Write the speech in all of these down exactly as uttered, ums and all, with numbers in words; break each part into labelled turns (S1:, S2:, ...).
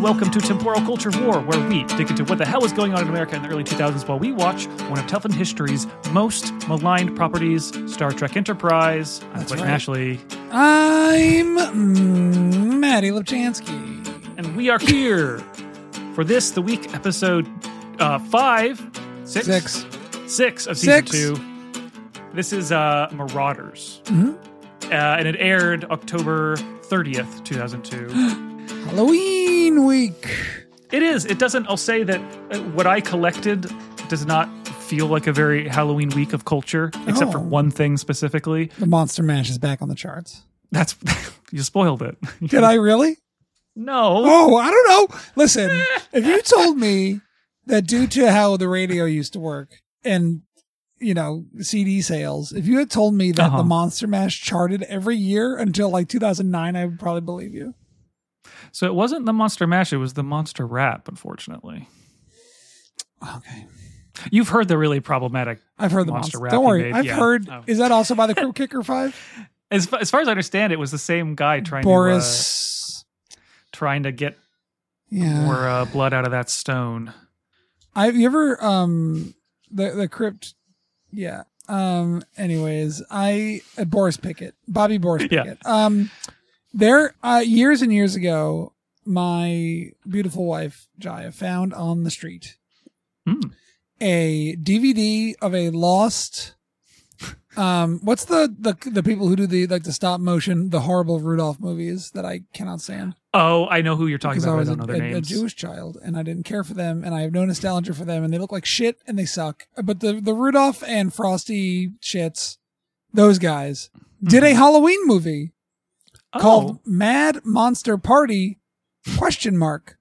S1: and welcome to Temporal Culture War, where we dig into what the hell was going on in America in the early two thousands while we watch one of television history's most maligned properties, Star Trek Enterprise. I'm Blake
S2: right.
S1: Mashley.
S2: I'm mm, Maddie Lipchansky.
S1: And we are here for this, the week episode uh, five, six,
S2: six,
S1: six of season
S2: six.
S1: two. This is uh, Marauders.
S2: Mm-hmm.
S1: Uh, and it aired October thirtieth, two thousand two.
S2: Halloween week.
S1: It is. It doesn't, I'll say that uh, what I collected does not feel like a very Halloween week of culture, except
S2: Oh.
S1: for one thing specifically.
S2: The Monster Mash is back on the charts.
S1: That's, you spoiled it.
S2: Did I really?
S1: No.
S2: Oh, I don't know. Listen, if you told me that due to how the radio used to work and, you know, C D sales, if you had told me that
S1: Uh-huh.
S2: the Monster Mash charted every year until like two thousand nine, I would probably believe you.
S1: So it wasn't the Monster Mash, it was the Monster Rap, unfortunately.
S2: Okay.
S1: You've heard the really problematic
S2: I've heard the
S1: Monster
S2: monster.
S1: Rap
S2: Don't
S1: he
S2: worry.
S1: made,
S2: I've
S1: yeah.
S2: heard.
S1: Oh.
S2: Is that also by the Crypt Kicker Five?
S1: As, fa- as far as I understand, it was the same guy trying
S2: Boris.
S1: to uh, trying to get
S2: yeah.
S1: more uh, blood out of that stone.
S2: I you ever um the the crypt. Yeah. Um. Anyways, I uh, Boris Pickett, Bobby Boris
S1: Yeah.
S2: Pickett. Um. There, uh, years and years ago, my beautiful wife Jaya found on the street
S1: Mm.
S2: a D V D of a lost. Um, what's the, the the people who do the like the stop motion, the horrible Rudolph movies that I cannot stand?
S1: Oh, I know who you're talking
S2: Because
S1: about.
S2: I
S1: I
S2: was
S1: don't
S2: a,
S1: know their
S2: a, a
S1: names.
S2: Jewish child and I didn't care for them and I have no nostalgia for them and they look like shit and they suck. But the the Rudolph and Frosty shits, those guys did a Halloween movie
S1: Oh.
S2: called Mad Monster Party question mark.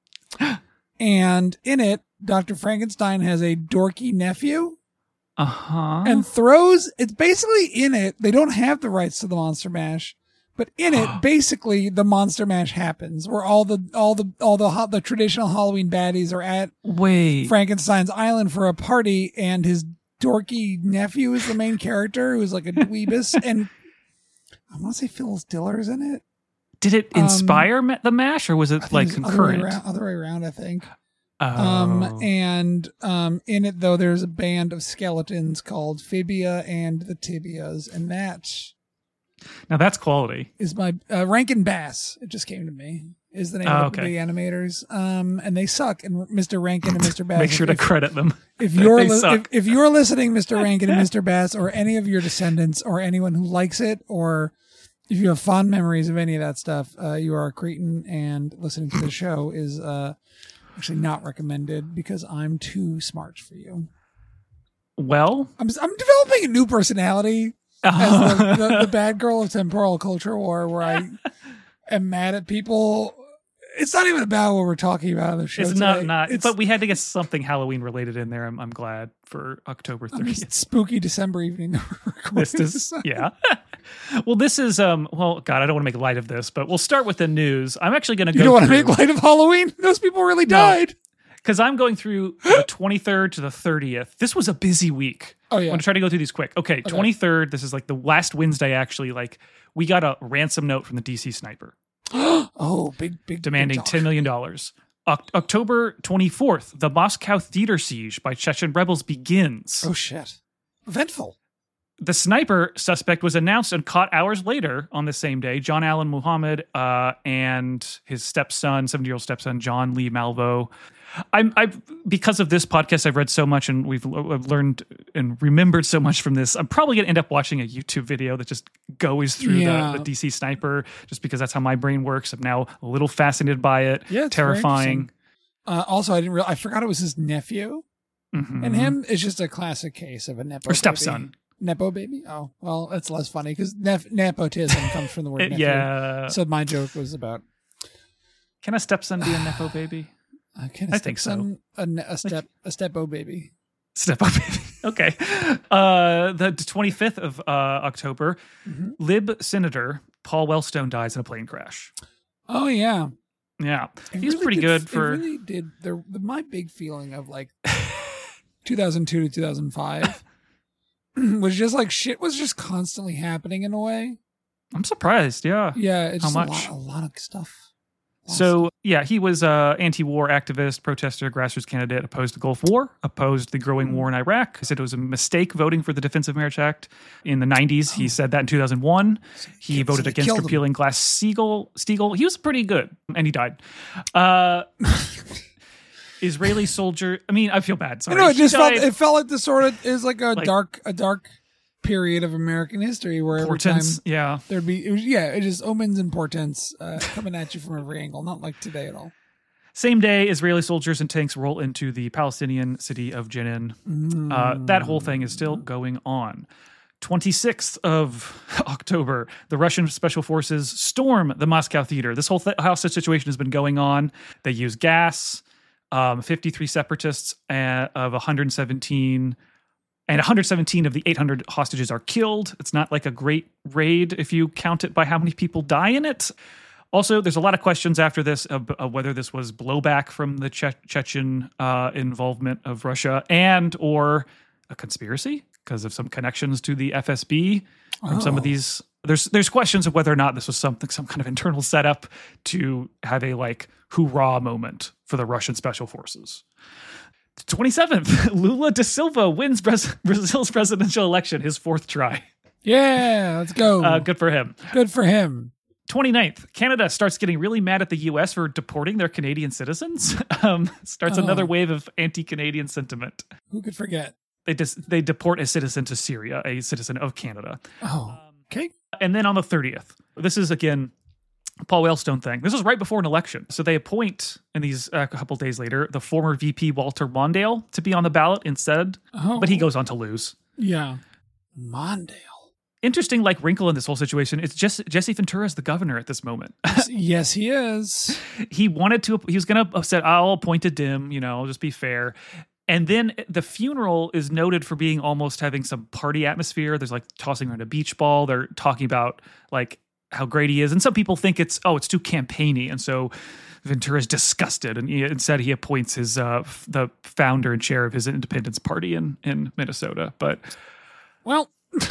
S2: And in it, Doctor Frankenstein has a dorky nephew
S1: Uh-huh.
S2: and throws, it's basically in it, they don't have the rights to the Monster Mash, but in it, basically the Monster Mash happens where all the, all the, all the, ho- the traditional Halloween baddies are at
S1: Wait.
S2: Frankenstein's island for a party and his dorky nephew is the main character who's like a dweebus and I want to say Phyllis Diller's in it.
S1: Did it
S2: Um,
S1: inspire ma- the MASH, or was
S2: I
S1: it
S2: think
S1: like
S2: it's the
S1: concurrent?
S2: Other way, around, other way around, I think.
S1: Oh.
S2: Um, and um, in it, though, there's a band of skeletons called Phibia and the Tibias, and that
S1: Now that's quality.
S2: is my uh, Rankin Bass. It just came to me. Is the name
S1: Oh,
S2: of the,
S1: okay.
S2: the animators? Um, and they suck. And Mister Rankin and Mister Bass.
S1: Make sure to
S2: if,
S1: credit them.
S2: if you're
S1: They
S2: li- if,
S1: suck.
S2: if you're listening, Mister Rankin and Mister Bass, or any of your descendants, or anyone who likes it, or if you have fond memories of any of that stuff, uh, you are a cretin, and listening to the show is uh, actually not recommended because I'm too smart for you.
S1: Well,
S2: I'm I'm developing a new personality as the, the, the bad girl of Temporal Culture War, where I am mad at people. It's not even about what we're talking about on the show.
S1: it's not
S2: today.
S1: not.
S2: It's,
S1: but we had to get something Halloween related in there. I'm, I'm glad for October
S2: on this
S1: thirtieth.
S2: spooky December evening. that we're recording
S1: This is
S2: this.
S1: yeah. Well, this is um. Well, God, I don't want to make light of this, but we'll start with the news. I'm actually going to go.
S2: You don't want to
S1: through-
S2: make light of Halloween? Those people really
S1: No.
S2: died.
S1: Because I'm going through the twenty-third to the thirtieth. This was a busy week.
S2: Oh,
S1: I'm
S2: yeah.
S1: going to try to go through these quick. Okay, twenty-third. This is like the last Wednesday, actually. Like, we got a ransom note from the D C sniper
S2: Oh, big, big.
S1: demanding
S2: big
S1: ten million dollars. Oct- October twenty-fourth, the Moscow theater siege by Chechen rebels begins.
S2: Oh, shit. Eventful.
S1: The sniper suspect was announced and caught hours later on the same day. John Allen Muhammad uh, and his stepson, seventy-year-old stepson, John Lee Malvo. I'm, I've because of this podcast, I've read so much and we've l- I've learned and remembered so much from this. I'm probably going to end up watching a YouTube video that just goes through
S2: Yeah.
S1: the, the D C sniper, just because that's how my brain works. I'm now a little fascinated by it.
S2: Yeah, it's very
S1: terrifying.
S2: Uh, also, I didn't real I forgot it was his nephew.
S1: Mhm.
S2: And him is just a classic case of a nepo
S1: Or stepson.
S2: baby. Nepo baby? Oh, well, that's less funny because nep- nepotism comes from the word
S1: It-
S2: nephew.
S1: yeah.
S2: So my joke was about
S1: Can a stepson be a nepo baby?
S2: uh, can a
S1: I think so.
S2: stepson- A, ne- a step a stepo baby.
S1: Step up. Okay. Uh, the twenty-fifth of uh, October,
S2: Mhm.
S1: Lib Senator Paul Wellstone dies in a plane crash.
S2: Oh yeah,
S1: Yeah.
S2: It
S1: He's
S2: really
S1: pretty
S2: did-
S1: good for.
S2: It really did. The, the my big feeling of like two thousand two to two thousand five was just like shit was just constantly happening in a way.
S1: I'm surprised. Yeah.
S2: Yeah, it's
S1: How
S2: just
S1: much?
S2: a lot, a lot of stuff.
S1: So, yeah, he was an anti-war activist, protester, grassroots candidate, opposed the Gulf War, opposed the growing war in Iraq. He said it was a mistake voting for the Defense of Marriage Act in the nineties. He said that in two thousand one. He
S2: So
S1: voted
S2: they
S1: against
S2: killed him.
S1: repealing Glass-Steagall. Steagall. He was pretty good, and he died. Uh, Israeli soldier. I mean, I feel bad. Sorry.
S2: You know, it
S1: He
S2: just felt
S1: died.
S2: it felt like the sort of is like a
S1: Like-
S2: dark a dark period of American history where every
S1: Portents.
S2: time
S1: Yeah.
S2: there'd be it was, yeah, it just omens and portents uh, coming at you from every angle. Not like today at all.
S1: Same day, Israeli soldiers and tanks roll into the Palestinian city of Jenin. Uh, that whole thing is still going on. twenty-sixth of October, the Russian special forces storm the Moscow theater. This whole th- hostage situation has been going on. They use gas. Um, fifty-three separatists uh, of one hundred seventeen, and one hundred seventeen of the eight hundred hostages are killed. It's not like a great raid if you count it by how many people die in it. Also, there's a lot of questions after this of, of whether this was blowback from the che- Chechen uh, involvement of Russia and or a conspiracy because of some connections to the F S B from some
S2: Oh.
S1: of these. There's there's questions of whether or not this was something some kind of internal setup to have a like hoorah moment for the Russian special forces. twenty-seventh, Lula da Silva wins Braz- Brazil's presidential election, his fourth try.
S2: Yeah, let's go.
S1: Uh, good for him.
S2: Good for him.
S1: twenty-ninth, Canada starts getting really mad at the U S for deporting their Canadian citizens. Um, starts
S2: Oh.
S1: another wave of anti-Canadian sentiment.
S2: Who could forget?
S1: They dis- they deport a citizen to Syria, a citizen of Canada.
S2: Oh, okay.
S1: And then on the thirtieth, this is again Paul Wellstone thing. This was right before an election. So they appoint, in these uh, a couple days later, the former V P Walter Mondale to be on the ballot instead,
S2: Oh,
S1: but he goes on to lose.
S2: yeah. Mondale.
S1: Interesting, like wrinkle in this whole situation. It's just Jesse Ventura is the governor at this moment.
S2: Yes, he is.
S1: He wanted to. He was going to have said, "I'll appoint a dim." You know, I'll just be fair. And then the funeral is noted for being almost having some party atmosphere. There's like tossing around a beach ball. They're talking about like how great he is, and some people think it's oh, it's too campaigny, and so Ventura's disgusted, and he, instead he appoints his uh, f- the founder and chair of his Independence Party in in Minnesota. But
S2: Well,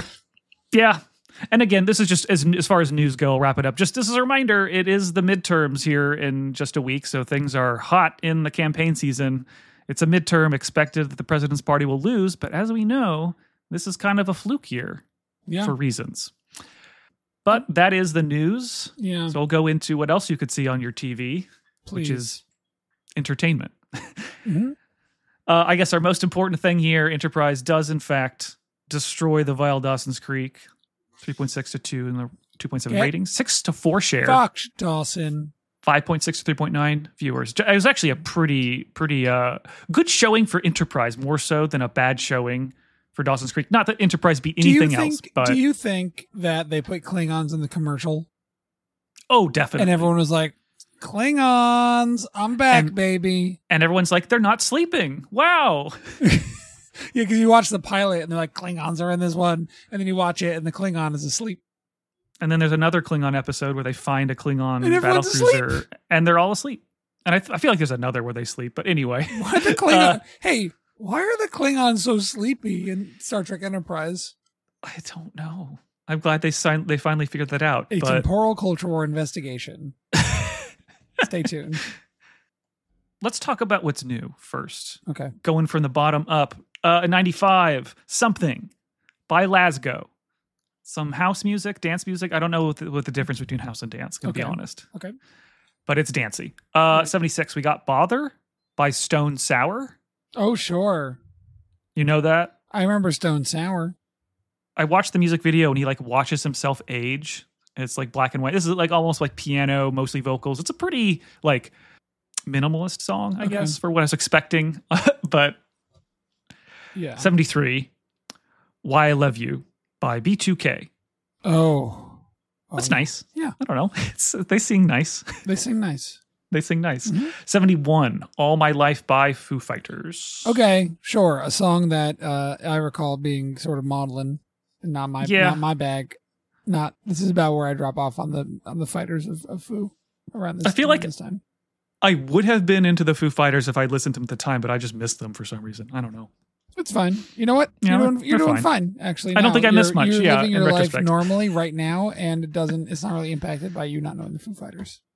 S1: yeah. And again, this is just as as far as news go, I'll wrap it up. Just as a reminder, it is the midterms here in just a week, so things are hot in the campaign season. It's a midterm, expected that the president's party will lose, but as we know, this is kind of a fluke year
S2: yeah.
S1: for reasons. But that is the news.
S2: yeah.
S1: So we'll go into what else you could see on your T V,
S2: Please.
S1: which is entertainment.
S2: Mhm.
S1: Uh, I guess our most important thing here, Enterprise does in fact destroy the Vile Dawson's Creek, three point six to two in the two point seven
S2: Okay.
S1: ratings, six to four share,
S2: Fuck Dawson.
S1: five point six to three point nine viewers. It was actually a pretty, pretty uh, good showing for Enterprise, more so than a bad showing for Dawson's Creek. Not that Enterprise beat
S2: Do you
S1: anything
S2: think?
S1: else, but
S2: do you think that they put Klingons in the commercial
S1: oh, definitely.
S2: and everyone was like, "Klingons, I'm back,
S1: And-
S2: baby."
S1: and everyone's like, they're not sleeping. Wow.
S2: Yeah, because you watch the pilot and they're like, "Klingons are in this one," and then you watch it and the Klingon is asleep.
S1: And then there's another Klingon episode where they find a Klingon
S2: And everyone's
S1: battlecruiser, and they're all asleep. And I, th- I feel like there's another where they sleep, but anyway.
S2: Why are the Klingon?
S1: Uh,
S2: hey, why are the Klingons so sleepy in Star Trek Enterprise?
S1: I don't know. I'm glad they signed. They finally figured that out.
S2: A
S1: but
S2: temporal culture war investigation. Stay tuned.
S1: let's talk about what's new first.
S2: Okay.
S1: Going from the bottom up. Uh, in ninety-five, Something by Lasgo. Some house music, dance music. I don't know what the, what the difference between house and dance, gonna be
S2: Okay.
S1: honest.
S2: Okay.
S1: But it's dancey. Uh, seventy-six, we got Bother by Stone Sour.
S2: Oh, sure.
S1: You know that?
S2: I remember Stone Sour.
S1: I watched the music video and he like watches himself age. It's like black and white. This is like almost like piano, mostly vocals. It's a pretty like minimalist song, I
S2: Okay.
S1: guess, for what I was expecting. But
S2: Yeah.
S1: seventy-three, Why I Love You by B two K.
S2: Oh.
S1: That's
S2: Oh,
S1: nice.
S2: Yeah.
S1: I don't know. It's they sing nice.
S2: They sing nice.
S1: They sing nice.
S2: Mhm.
S1: seventy-one, All My Life by Foo Fighters.
S2: Okay, sure. A song that uh, I recall being sort of maudlin, not my
S1: Yeah.
S2: not my bag. Not this is about where I drop off on the on the fighters of, of Foo around this.
S1: I feel
S2: around
S1: like-
S2: this time.
S1: I would have been into the Foo Fighters if I'd listened to them at the time, but I just missed them for some reason. I don't know.
S2: It's fine. You know what?
S1: Yeah,
S2: You're doing, you're
S1: they're
S2: doing
S1: fine.
S2: fine. Actually,
S1: I don't
S2: now.
S1: think I missed
S2: You're-
S1: much,
S2: You're
S1: yeah,
S2: living
S1: in
S2: your life
S1: retrospect.
S2: normally right now, and it doesn't. It's not really impacted by you not knowing the Foo Fighters.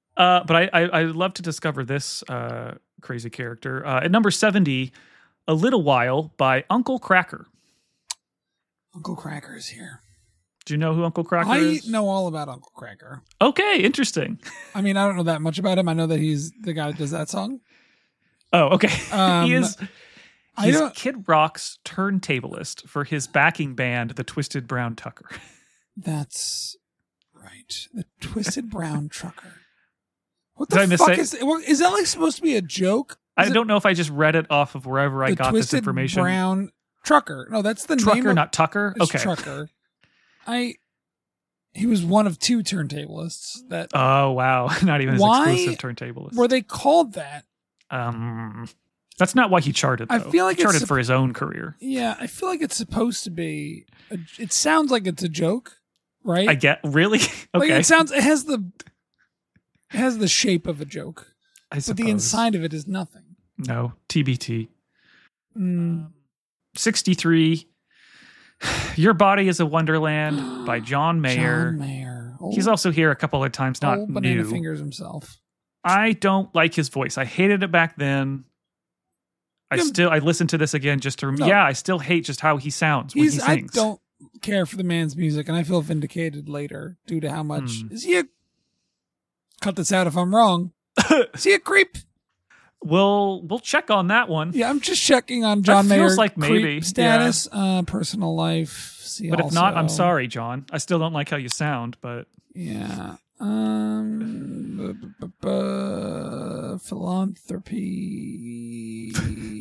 S1: Uh, but I, I I love to discover this uh, crazy character. Uh, at number seventy, A Little While by Uncle Kracker.
S2: Uncle Kracker is here.
S1: Do you know who Uncle Kracker
S2: I
S1: is?
S2: know all about Uncle Kracker.
S1: Okay, interesting.
S2: I mean, I don't know that much about him. I know that he's the guy that does that song.
S1: Oh, okay.
S2: Um,
S1: he is.
S2: I
S1: He's
S2: don't-
S1: Kid Rock's turntablist for his backing band, the Twisted Brown Tucker.
S2: That's right. The Twisted Brown Trucker. What
S1: Did
S2: the
S1: I miss
S2: fuck
S1: it?
S2: is well, is that like supposed to be a joke?
S1: I
S2: Is it
S1: don't know if I just read it off of wherever I
S2: the
S1: got this
S2: Twisted
S1: information.
S2: Brown Trucker. No, that's the name
S1: Trucker,
S2: of
S1: not Tucker.
S2: it's
S1: Okay.
S2: Trucker. I he was one of two turntablists that
S1: Oh wow, not even his
S2: Why
S1: exclusive turntablist.
S2: were they called that?
S1: Um, that's not why he charted. Though.
S2: I feel like
S1: he
S2: it's
S1: charted
S2: sup-
S1: for his own career.
S2: Yeah, I feel like it's supposed to be. A, it sounds like it's a joke, right?
S1: I get really
S2: Like
S1: okay.
S2: it sounds. It has the. It has the shape of a joke,
S1: I
S2: but
S1: suppose.
S2: the inside of it is nothing.
S1: No, T B T.
S2: Mm.
S1: sixty-three. Your Body is a Wonderland by John Mayer.
S2: John Mayer. Old,
S1: He's also here a couple of times, not
S2: old banana
S1: new.
S2: fingers himself.
S1: I don't like his voice. I hated it back then. I
S2: Yeah.
S1: still I listened to this again just to rem-
S2: No.
S1: yeah, I still hate just how he sounds when
S2: He's.
S1: he
S2: I
S1: sings.
S2: don't care for the man's music, and I feel vindicated later due to how much
S1: Hmm.
S2: is he a. Cut this out if I'm wrong. Is he a creep?
S1: We'll we'll check on that one.
S2: Yeah, I'm just checking on John
S1: That feels
S2: Mayer
S1: like
S2: creep
S1: maybe,
S2: status, uh, personal life. See
S1: But if not, I'm
S2: also.
S1: sorry, John. I still don't like how you sound, but
S2: Yeah. Um. bu- bu- bu- bu- philanthropy.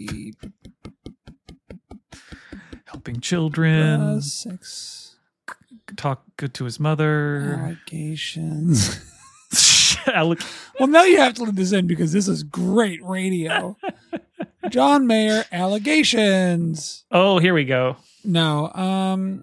S1: helping children,
S2: uh, sex
S1: talk good to his mother.
S2: allegations.
S1: Alec-
S2: Well, now you have to leave this in because this is great radio. John Mayer allegations.
S1: oh, here we go.
S2: No. Um.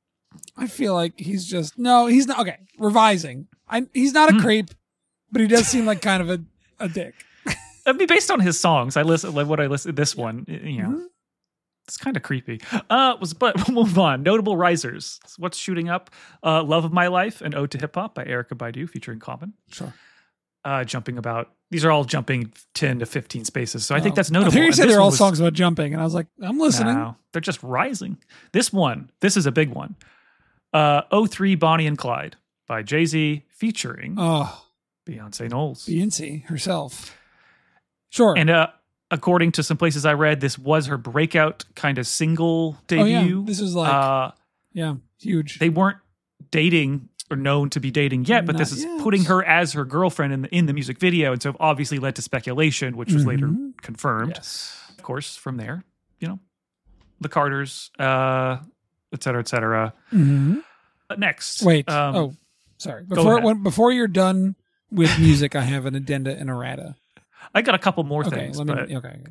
S2: I feel like he's just no. He's not okay. Revising. I. He's not a
S1: Hmm.
S2: creep, but he does seem like kind of a a dick.
S1: I mean, based on his songs, I listen like what I listen. This one, you know,
S2: Mhm.
S1: it's kind of creepy. Uh, was but we'll move on. Notable risers. What's shooting up? Uh, Love of My Life and Ode to Hip Hop by Erykah Badu featuring Common.
S2: Sure.
S1: Uh, jumping about. These are all jumping ten to fifteen spaces. So I think
S2: Oh.
S1: that's notable.
S2: I think you
S1: And
S2: said
S1: this
S2: they're
S1: one
S2: all
S1: was-
S2: songs about jumping, and I was like, I'm listening.
S1: No, they're just rising. This one, this is a big one. Uh, oh three Bonnie and Clyde by Jay-Z featuring
S2: Oh,
S1: Beyonce Knowles.
S2: Beyonce herself. Sure.
S1: And uh, according to some places I read, this was her breakout kind of single
S2: oh yeah,
S1: debut.
S2: this is like
S1: uh,
S2: yeah, huge.
S1: they weren't dating or known to be dating yet, but this
S2: Not
S1: is
S2: yet.
S1: putting her as her girlfriend in the, in the music video. And so obviously led to speculation, which was later
S2: Mhm.
S1: confirmed.
S2: Yes.
S1: Of course, from there, you know, the Carters, uh, et cetera, et cetera.
S2: Mhm.
S1: But next.
S2: Wait.
S1: um,
S2: oh, sorry. Before
S1: ahead.
S2: when, before you're done with music, I have an addenda and errata.
S1: I got a couple more
S2: Okay,
S1: things,
S2: let
S1: but
S2: me. Okay.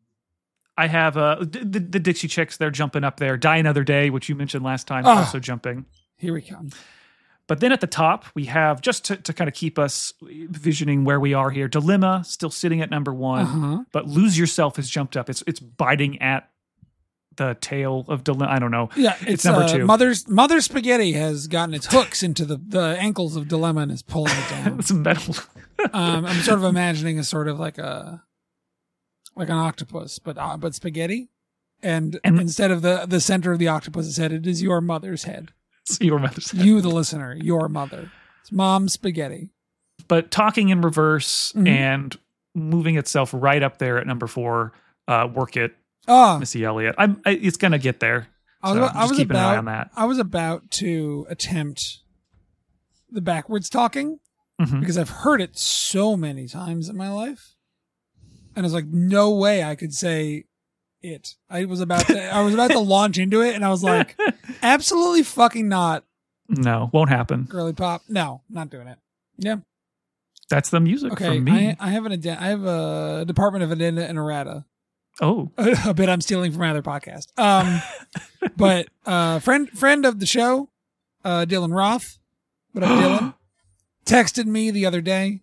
S1: I have uh, the, the, the Dixie Chicks. They're jumping up there. Die Another Day, which you mentioned last time,
S2: Ah.
S1: also jumping.
S2: Here we come.
S1: But then at the top, we have, just to, to kind of keep us visioning where we are here, Dilemma still sitting at number one,
S2: Uh huh.
S1: but Lose Yourself has jumped up. It's it's biting at the tail of Dilemma. I don't know.
S2: Yeah, it's,
S1: number
S2: uh,
S1: two.
S2: Mother's Mother Spaghetti has gotten its hooks into the, the ankles of Dilemma and is pulling it down.
S1: It's metal.
S2: um, I'm sort of imagining a sort of like a like an octopus, but uh, but spaghetti, and,
S1: And-
S2: instead of the the center of the octopus's head, it is your mother's head.
S1: It's your mother's head.
S2: You, the listener, your mother. It's mom spaghetti.
S1: But talking in reverse
S2: Mhm.
S1: and moving itself right up there at number four, uh, Work It,
S2: Oh,
S1: Missy Elliott. I'm, I, it's going to get there.
S2: I was,
S1: So
S2: about, I
S1: just
S2: was
S1: keeping an eye
S2: about
S1: on that.
S2: I was about to attempt the backwards talking
S1: Mhm.
S2: because I've heard it so many times in my life, and I was like, no way I could say it. I was about to I was about to launch into it, and I was like, absolutely fucking not,
S1: No, won't happen.
S2: girly pop. No, not doing it. Yeah.
S1: That's the music
S2: Okay.
S1: from me.
S2: I, I have an addenda- I have a Department of Addenda and Errata.
S1: oh,
S2: A bit I'm stealing from my other podcast. Um, but uh, friend friend of the show, uh, Dylan Roth, what up, Dylan, texted me the other day,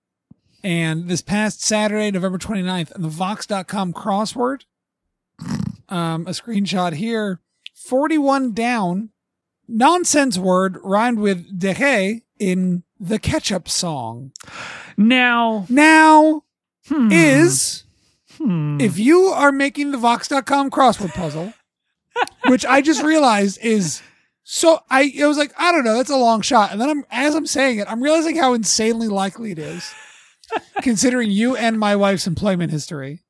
S2: and this past Saturday, November twenty-ninth, in the Vox dot com crossword, um, a screenshot here, forty-one down, nonsense word rhymed with deje in the Ketchup Song.
S1: Now,
S2: Now
S1: hmm,
S2: is,
S1: hmm.
S2: if you are making the Vox dot com crossword puzzle, which I just realized is so, I, it was like, I don't know, that's a long shot. And then I'm, as I'm saying it, I'm realizing how insanely likely it is, considering you and my wife's employment history,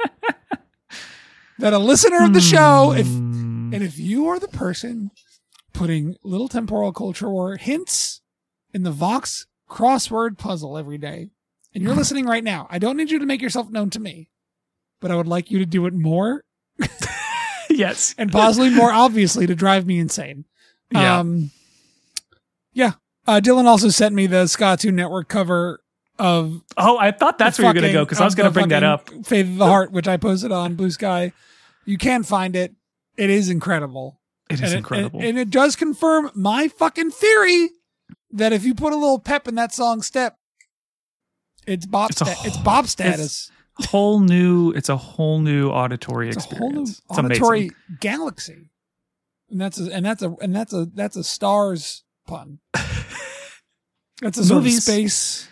S2: that a listener of the show, if,
S1: Hmm.
S2: and if you are the person putting little temporal culture or hints in the Vox crossword puzzle every day, and you're listening right now, I don't need you to make yourself known to me, but I would like you to do it more
S1: Yes.
S2: and possibly more obviously to drive me insane.
S1: Yeah.
S2: Um, yeah. Uh, Dylan also sent me the Scatoon Network cover of
S1: Oh, I thought that's
S2: the
S1: where you're going to
S2: fucking-
S1: go because I was
S2: of
S1: going to
S2: the
S1: bring that up.
S2: fucking Faith of the Heart, which I posted on Blue Sky. You can find it. It is incredible.
S1: It is
S2: and
S1: incredible.
S2: It, and, and it does confirm my fucking theory that if you put a little pep in that song step, it's Bob.
S1: It's a
S2: sta- it's
S1: whole-
S2: Bob status.
S1: whole new. It's a whole new auditory
S2: It's a whole new
S1: experience. It's
S2: auditory
S1: amazing.
S2: galaxy, and that's a, and that's a and that's a that's a stars pun. That's a sort of
S1: Movies.
S2: space.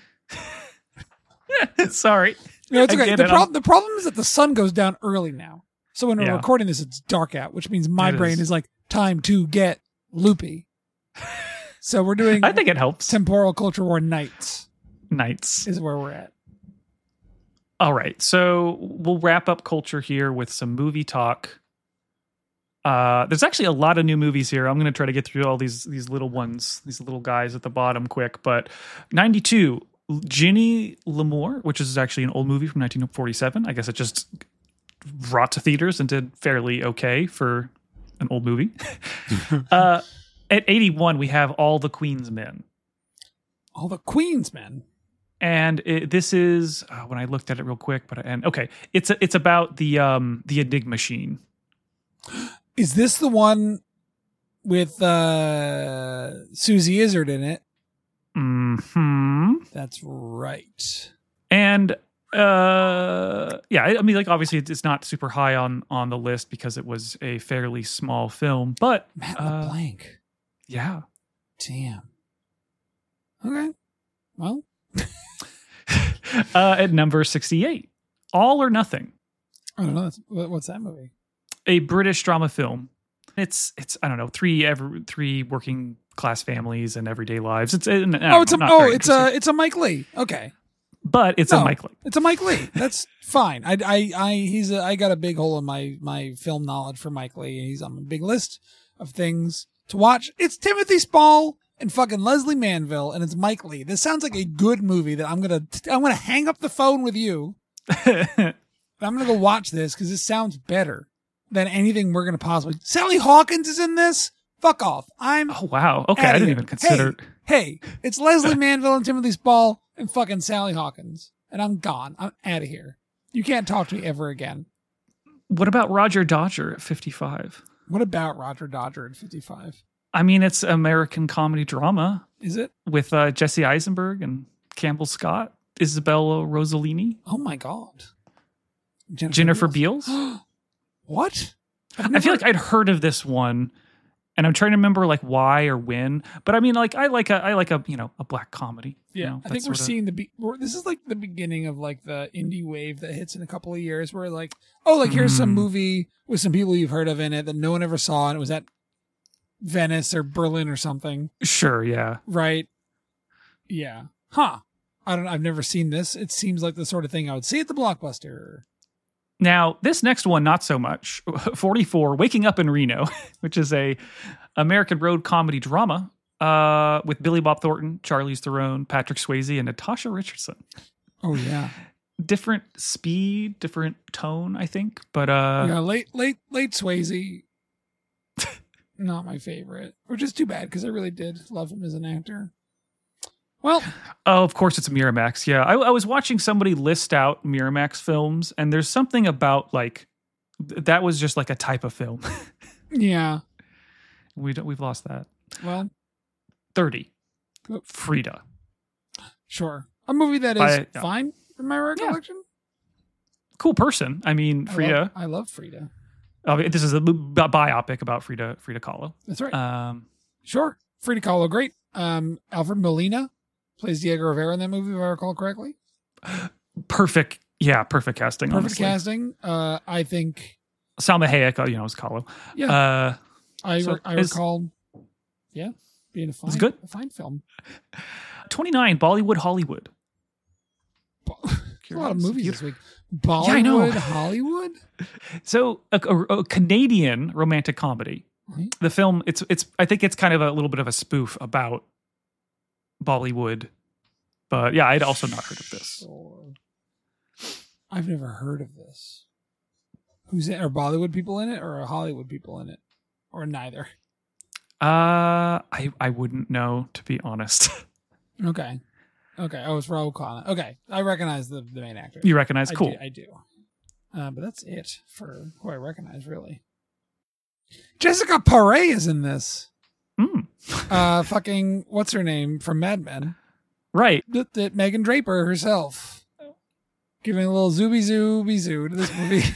S1: Sorry.
S2: You know, it's
S1: I
S2: okay.
S1: get
S2: The
S1: it.
S2: problem the problem is that the sun goes down early now. So when we're
S1: Yeah.
S2: recording this, it's dark out, which means my
S1: It
S2: brain
S1: is.
S2: is like time to get loopy. So we're doing
S1: I think it helps.
S2: temporal culture war nights
S1: Nights.
S2: is where we're at.
S1: All right. So we'll wrap up culture here with some movie talk. Uh, there's actually a lot of new movies here. I'm going to try to get through all these these little ones, these little guys at the bottom quick. But ninety-two, Ginny L'Amour, which is actually an old movie from nineteen forty-seven. I guess it just brought to theaters and did fairly okay for an old movie. uh, at eighty-one, we have All the Queen's Men.
S2: All the Queens men.
S1: And it, this is uh, when I looked at it real quick, but and okay, it's a, it's about the um the Enigma machine.
S2: Is this the one with uh, Susie Izzard in it?
S1: Hmm.
S2: That's right.
S1: And uh, yeah, I I mean, like obviously it's not super high on on the list because it was a fairly small film, but
S2: Matt
S1: uh,
S2: LeBlanc.
S1: yeah.
S2: Damn. Okay. Well,
S1: uh, at number sixty-eight, All or Nothing,
S2: I don't know. That's, what- what's that movie?
S1: a British drama film. It's it's I don't know three every three working class families and everyday lives. It's uh,
S2: Oh, it's a
S1: not
S2: oh,
S1: very
S2: it's
S1: interesting.
S2: a it's a Mike Lee. Okay.
S1: but it's
S2: No,
S1: a Mike Lee.
S2: It's a Mike Lee. That's fine. I, I, I, he's a, I got a big hole in my, my film knowledge for Mike Lee. He's on a big list of things to watch. It's Timothy Spall and fucking Leslie Manville, and it's Mike Lee. This sounds like a good movie that I'm gonna, I'm gonna hang up the phone with you. I'm gonna go watch this because this sounds better than anything we're gonna possibly. Sally Hawkins is in this. Fuck off. I'm.
S1: Oh wow. Okay,
S2: outta
S1: I didn't
S2: here.
S1: even consider.
S2: Hey, hey, it's Leslie Manville and Timothy Spall and fucking Sally Hawkins, and I'm gone. I'm out of here. You can't talk to me ever again.
S1: What about Roger Dodger at fifty-five?
S2: What about Roger Dodger at fifty-five?
S1: I mean, it's American comedy drama
S2: Is it?
S1: with uh, Jesse Eisenberg and Campbell Scott, Isabella Rossellini,
S2: Oh my god.
S1: Jennifer Beals.
S2: What? I've
S1: I
S2: never-
S1: feel like I'd heard of this one, and I'm trying to remember like why or when. But I mean, like I like a I like a you know a black comedy. you
S2: Yeah,
S1: know,
S2: I
S1: that
S2: think we're
S1: sorta-
S2: seeing the be- we're, this is like the beginning of like the indie wave that hits in a couple of years where like, oh, like here's some
S1: Mm.
S2: movie with some people you've heard of in it that no one ever saw, and it was at Venice or Berlin or something,
S1: Sure, yeah.
S2: right? Yeah. Huh. I don't I've never seen this. It seems like the sort of thing I would see at the Blockbuster.
S1: Now, this next one, not so much. forty-four, Waking Up in Reno, which is a American road comedy drama uh, with Billy Bob Thornton, Charlize Theron, Patrick Swayze, and Natasha Richardson.
S2: Oh yeah.
S1: Different speed, different tone, I think. But uh,
S2: yeah, late late late Swayze. Not my favorite, which is too bad because I really did love him as an actor. Well,
S1: oh, of course, it's Miramax. Yeah, I, I was watching somebody list out Miramax films, and there's something about like th- that was just like a type of film.
S2: yeah.
S1: we don't, we've lost that.
S2: Well,
S1: thirty,
S2: Oh.
S1: Frida.
S2: sure. A movie that is
S1: I- yeah.
S2: fine from my recollection.
S1: Cool person. I mean,
S2: I
S1: Frida.
S2: love, I love Frida.
S1: Oh, this is a bi- biopic about Frida Frida Kahlo.
S2: That's right.
S1: Um,
S2: Sure. Frida Kahlo, great. Um, Alfred Molina, Plays Diego Rivera in that movie, if I recall correctly.
S1: Perfect. Yeah, perfect casting.
S2: Perfect
S1: honestly.
S2: casting. Uh, I think.
S1: Salma Hayek, uh, you know, was Kahlo.
S2: Yeah.
S1: Uh,
S2: I
S1: so
S2: re- I
S1: is-
S2: recall. Yeah, being a fine,
S1: It's good.
S2: a fine film.
S1: twenty-nine, Bollywood Hollywood.
S2: Bo- There's a lot of
S1: Curious.
S2: movies this week. Bollywood,
S1: Yeah, I know.
S2: Hollywood.
S1: So a, a, a Canadian romantic comedy.
S2: Right.
S1: The film, it's it's. I think it's kind of a little bit of a spoof about Bollywood, but yeah, I'd also not heard of this.
S2: Sure. I've never heard of this. Who's in? Are Bollywood people in it, or are Hollywood people in it, or neither?
S1: Uh, I I wouldn't know, to be honest.
S2: Okay, okay. Oh, it's Rahul Khanna. Okay, I recognize the, the main actor.
S1: You recognize?
S2: I
S1: Cool.
S2: do, I do. Uh, but that's it for who I recognize, really. Jessica Paré is in this.
S1: Mm,
S2: Uh, fucking what's her name from Mad Men?
S1: right.
S2: That, that Megan Draper herself, giving a little zooby zooby zoo to this movie.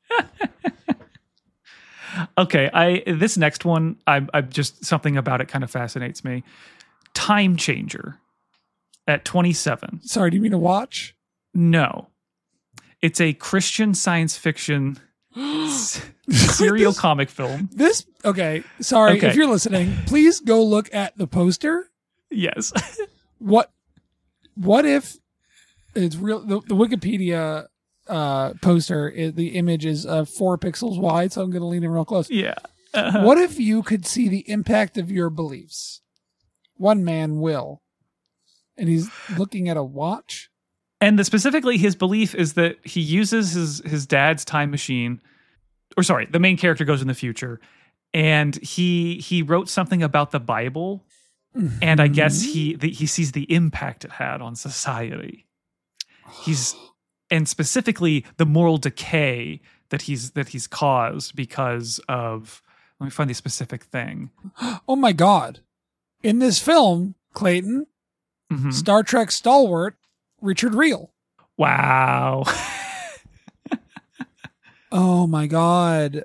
S1: Okay. I this next one, I I just something about it kind of fascinates me. Time Changer at twenty-seven.
S2: Sorry, do you mean to watch?
S1: No, it's a Christian science fiction s- serial
S2: This-
S1: comic film.
S2: This okay. Sorry,
S1: Okay.
S2: if you're listening, please go look at the poster.
S1: Yes.
S2: What? What if it's real? The, the Wikipedia uh, poster, is, the image is uh, four pixels wide, so I'm going to lean in real close.
S1: yeah. Uh,
S2: What if you could see the impact of your beliefs? One man will, and he's looking at a watch.
S1: And the, specifically, his belief is that he uses his his dad's time machine, or sorry, the main character goes in the future, and he he wrote something about the Bible, and I guess he the, he sees the impact it had on society. He's and specifically the moral decay that he's that he's caused because of. Let me find the specific thing.
S2: Oh my God! In this film, Clayton,
S1: Mhm.
S2: Star Trek stalwart Richard Reel.
S1: Wow.
S2: Oh my God!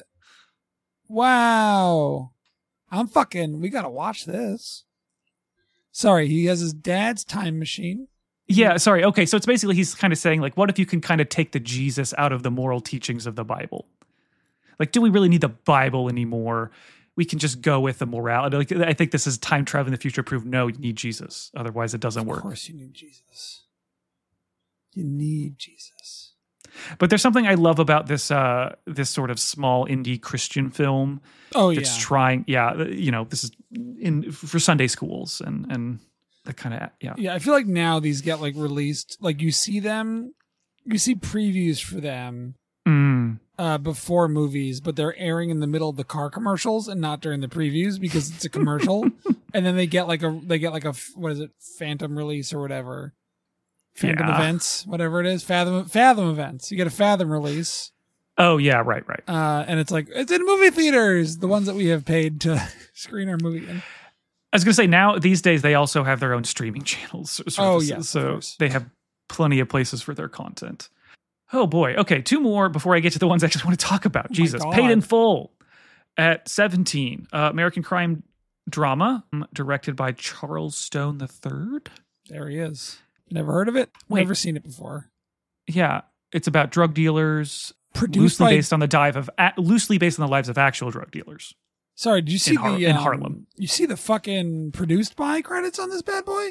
S2: Wow! I'm fucking. We gotta watch this. Sorry, he has his dad's time machine.
S1: Yeah, sorry. Okay, so it's basically he's kind of saying like, what if you can kind of take the Jesus out of the moral teachings of the Bible? Like, do we really need the Bible anymore? We can just go with the morality. Like, I think this is time travel in the future proof. No, you need Jesus, otherwise it doesn't
S2: Of
S1: work.
S2: course, you need Jesus. You need Jesus.
S1: But there's something I love about this uh, this sort of small indie Christian film
S2: Oh
S1: that's
S2: yeah.
S1: trying. Yeah, you know, this is in for Sunday schools and and that kind of yeah.
S2: Yeah, I feel like now these get like released. Like you see them, you see previews for them
S1: Mm.
S2: uh, before movies, but they're airing in the middle of the car commercials and not during the previews because it's a commercial. And then they get like a they get like a f- what is it, Phantom release or whatever, Phantom
S1: Yeah.
S2: events, whatever it is, Fathom Fathom events. You get a Fathom release,
S1: Oh yeah, right, right.
S2: uh, and it's like it's in movie theaters, the ones that we have paid to screen our movie in.
S1: I was going to say now these days they also have their own streaming channels. Services,
S2: Oh, yes, of
S1: so
S2: course.
S1: they have plenty of places for their content. Oh boy. Okay, two more before I get to the ones I just want to talk about.
S2: Oh my
S1: Jesus,
S2: God.
S1: Paid in Full at seventeen, uh, American crime drama um, directed by Charles Stone the Third.
S2: There he is. Never heard of it.
S1: Wait.
S2: Never seen it before.
S1: Yeah, it's about drug dealers,
S2: Produced
S1: loosely
S2: by.
S1: based on the dive of a- loosely based on the lives of actual drug dealers.
S2: Sorry, did you see
S1: in Har-
S2: the
S1: in
S2: um,
S1: Harlem.
S2: You see the fucking produced by credits on this bad boy?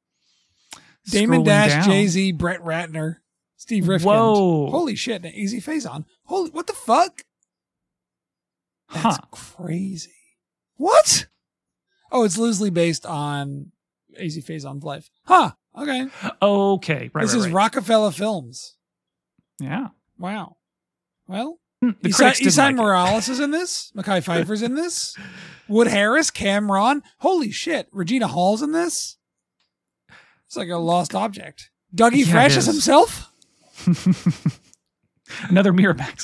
S2: Damon
S1: Scrolling
S2: Dash,
S1: down.
S2: Jay Z, Brett Ratner, Steve Rifkin.
S1: Whoa.
S2: Holy shit! And Easy Face on. Holy, what the fuck? That's
S1: Huh.
S2: crazy. What? Oh, it's loosely based on Easy Faison's life. Huh. Okay.
S1: Okay, right.
S2: this
S1: right,
S2: is
S1: right.
S2: Rockefeller Films.
S1: Yeah.
S2: Wow. Well,
S1: Hmm, The
S2: Isai,
S1: critics didn't
S2: Isai
S1: like it.
S2: Morales is in this. Mackay Pfeiffer's in this. Wood Harris, Cameron. Holy shit. Regina Hall's in this. It's like a lost object. Dougie
S1: Yeah, it
S2: Fresh
S1: is.
S2: is himself.
S1: Another Miramax.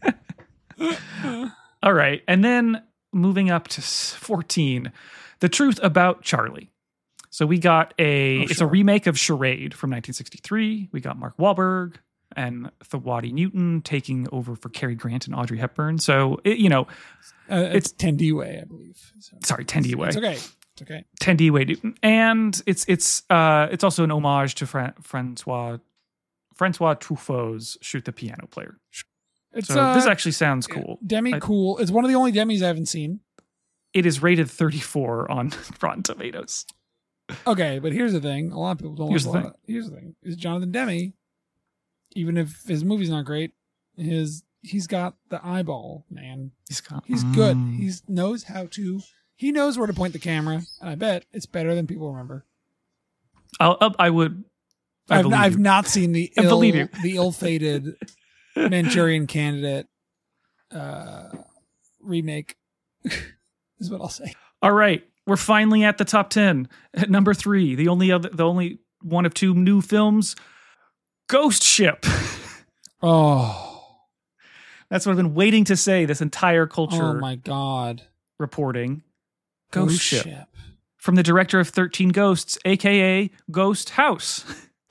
S1: All right. And then moving up to s- fourteen, The Truth About Charlie. So we got a,
S2: Oh,
S1: it's
S2: sure.
S1: a remake of Charade from nineteen sixty-three. We got Mark Wahlberg and Thawadi Newton taking over for Cary Grant and Audrey Hepburn. So, it, you know,
S2: Uh, it's Tendiwe, I believe. So
S1: sorry, Tendy Way.
S2: it's okay. It's okay.
S1: Tandy Wade, and it's it's uh it's also an homage to Fra- Francois Francois Truffaut's Shoot the Piano Player.
S2: It's
S1: So
S2: uh,
S1: this actually sounds cool.
S2: Demi
S1: I-
S2: cool. It's one of the only Demis I haven't seen.
S1: It is rated thirty-four on Rotten Tomatoes.
S2: Okay, but here's the thing. A lot of people don't
S1: Here's
S2: like
S1: the
S2: a lot of- Here's the thing. Is Jonathan Demme, even if his movie's not great, his he's got the eyeball, man.
S1: He's got,
S2: He's good.
S1: Mm.
S2: He knows how to. He knows where to point the camera, and I bet it's better than people remember.
S1: I'll, I'll- I would. I
S2: I've,
S1: believe
S2: I've
S1: you.
S2: not seen the
S1: I
S2: ill,
S1: believe you.
S2: the ill-fated Manchurian Candidate uh, remake. Is what I'll say.
S1: All right, we're finally at the top ten. At number three, the only other, the only one of two new films, Ghost Ship.
S2: Oh,
S1: That's what I've been waiting to say this entire culture
S2: oh my God!
S1: reporting. Ghost, Ship. From the director of thirteen Ghosts, aka Ghost House.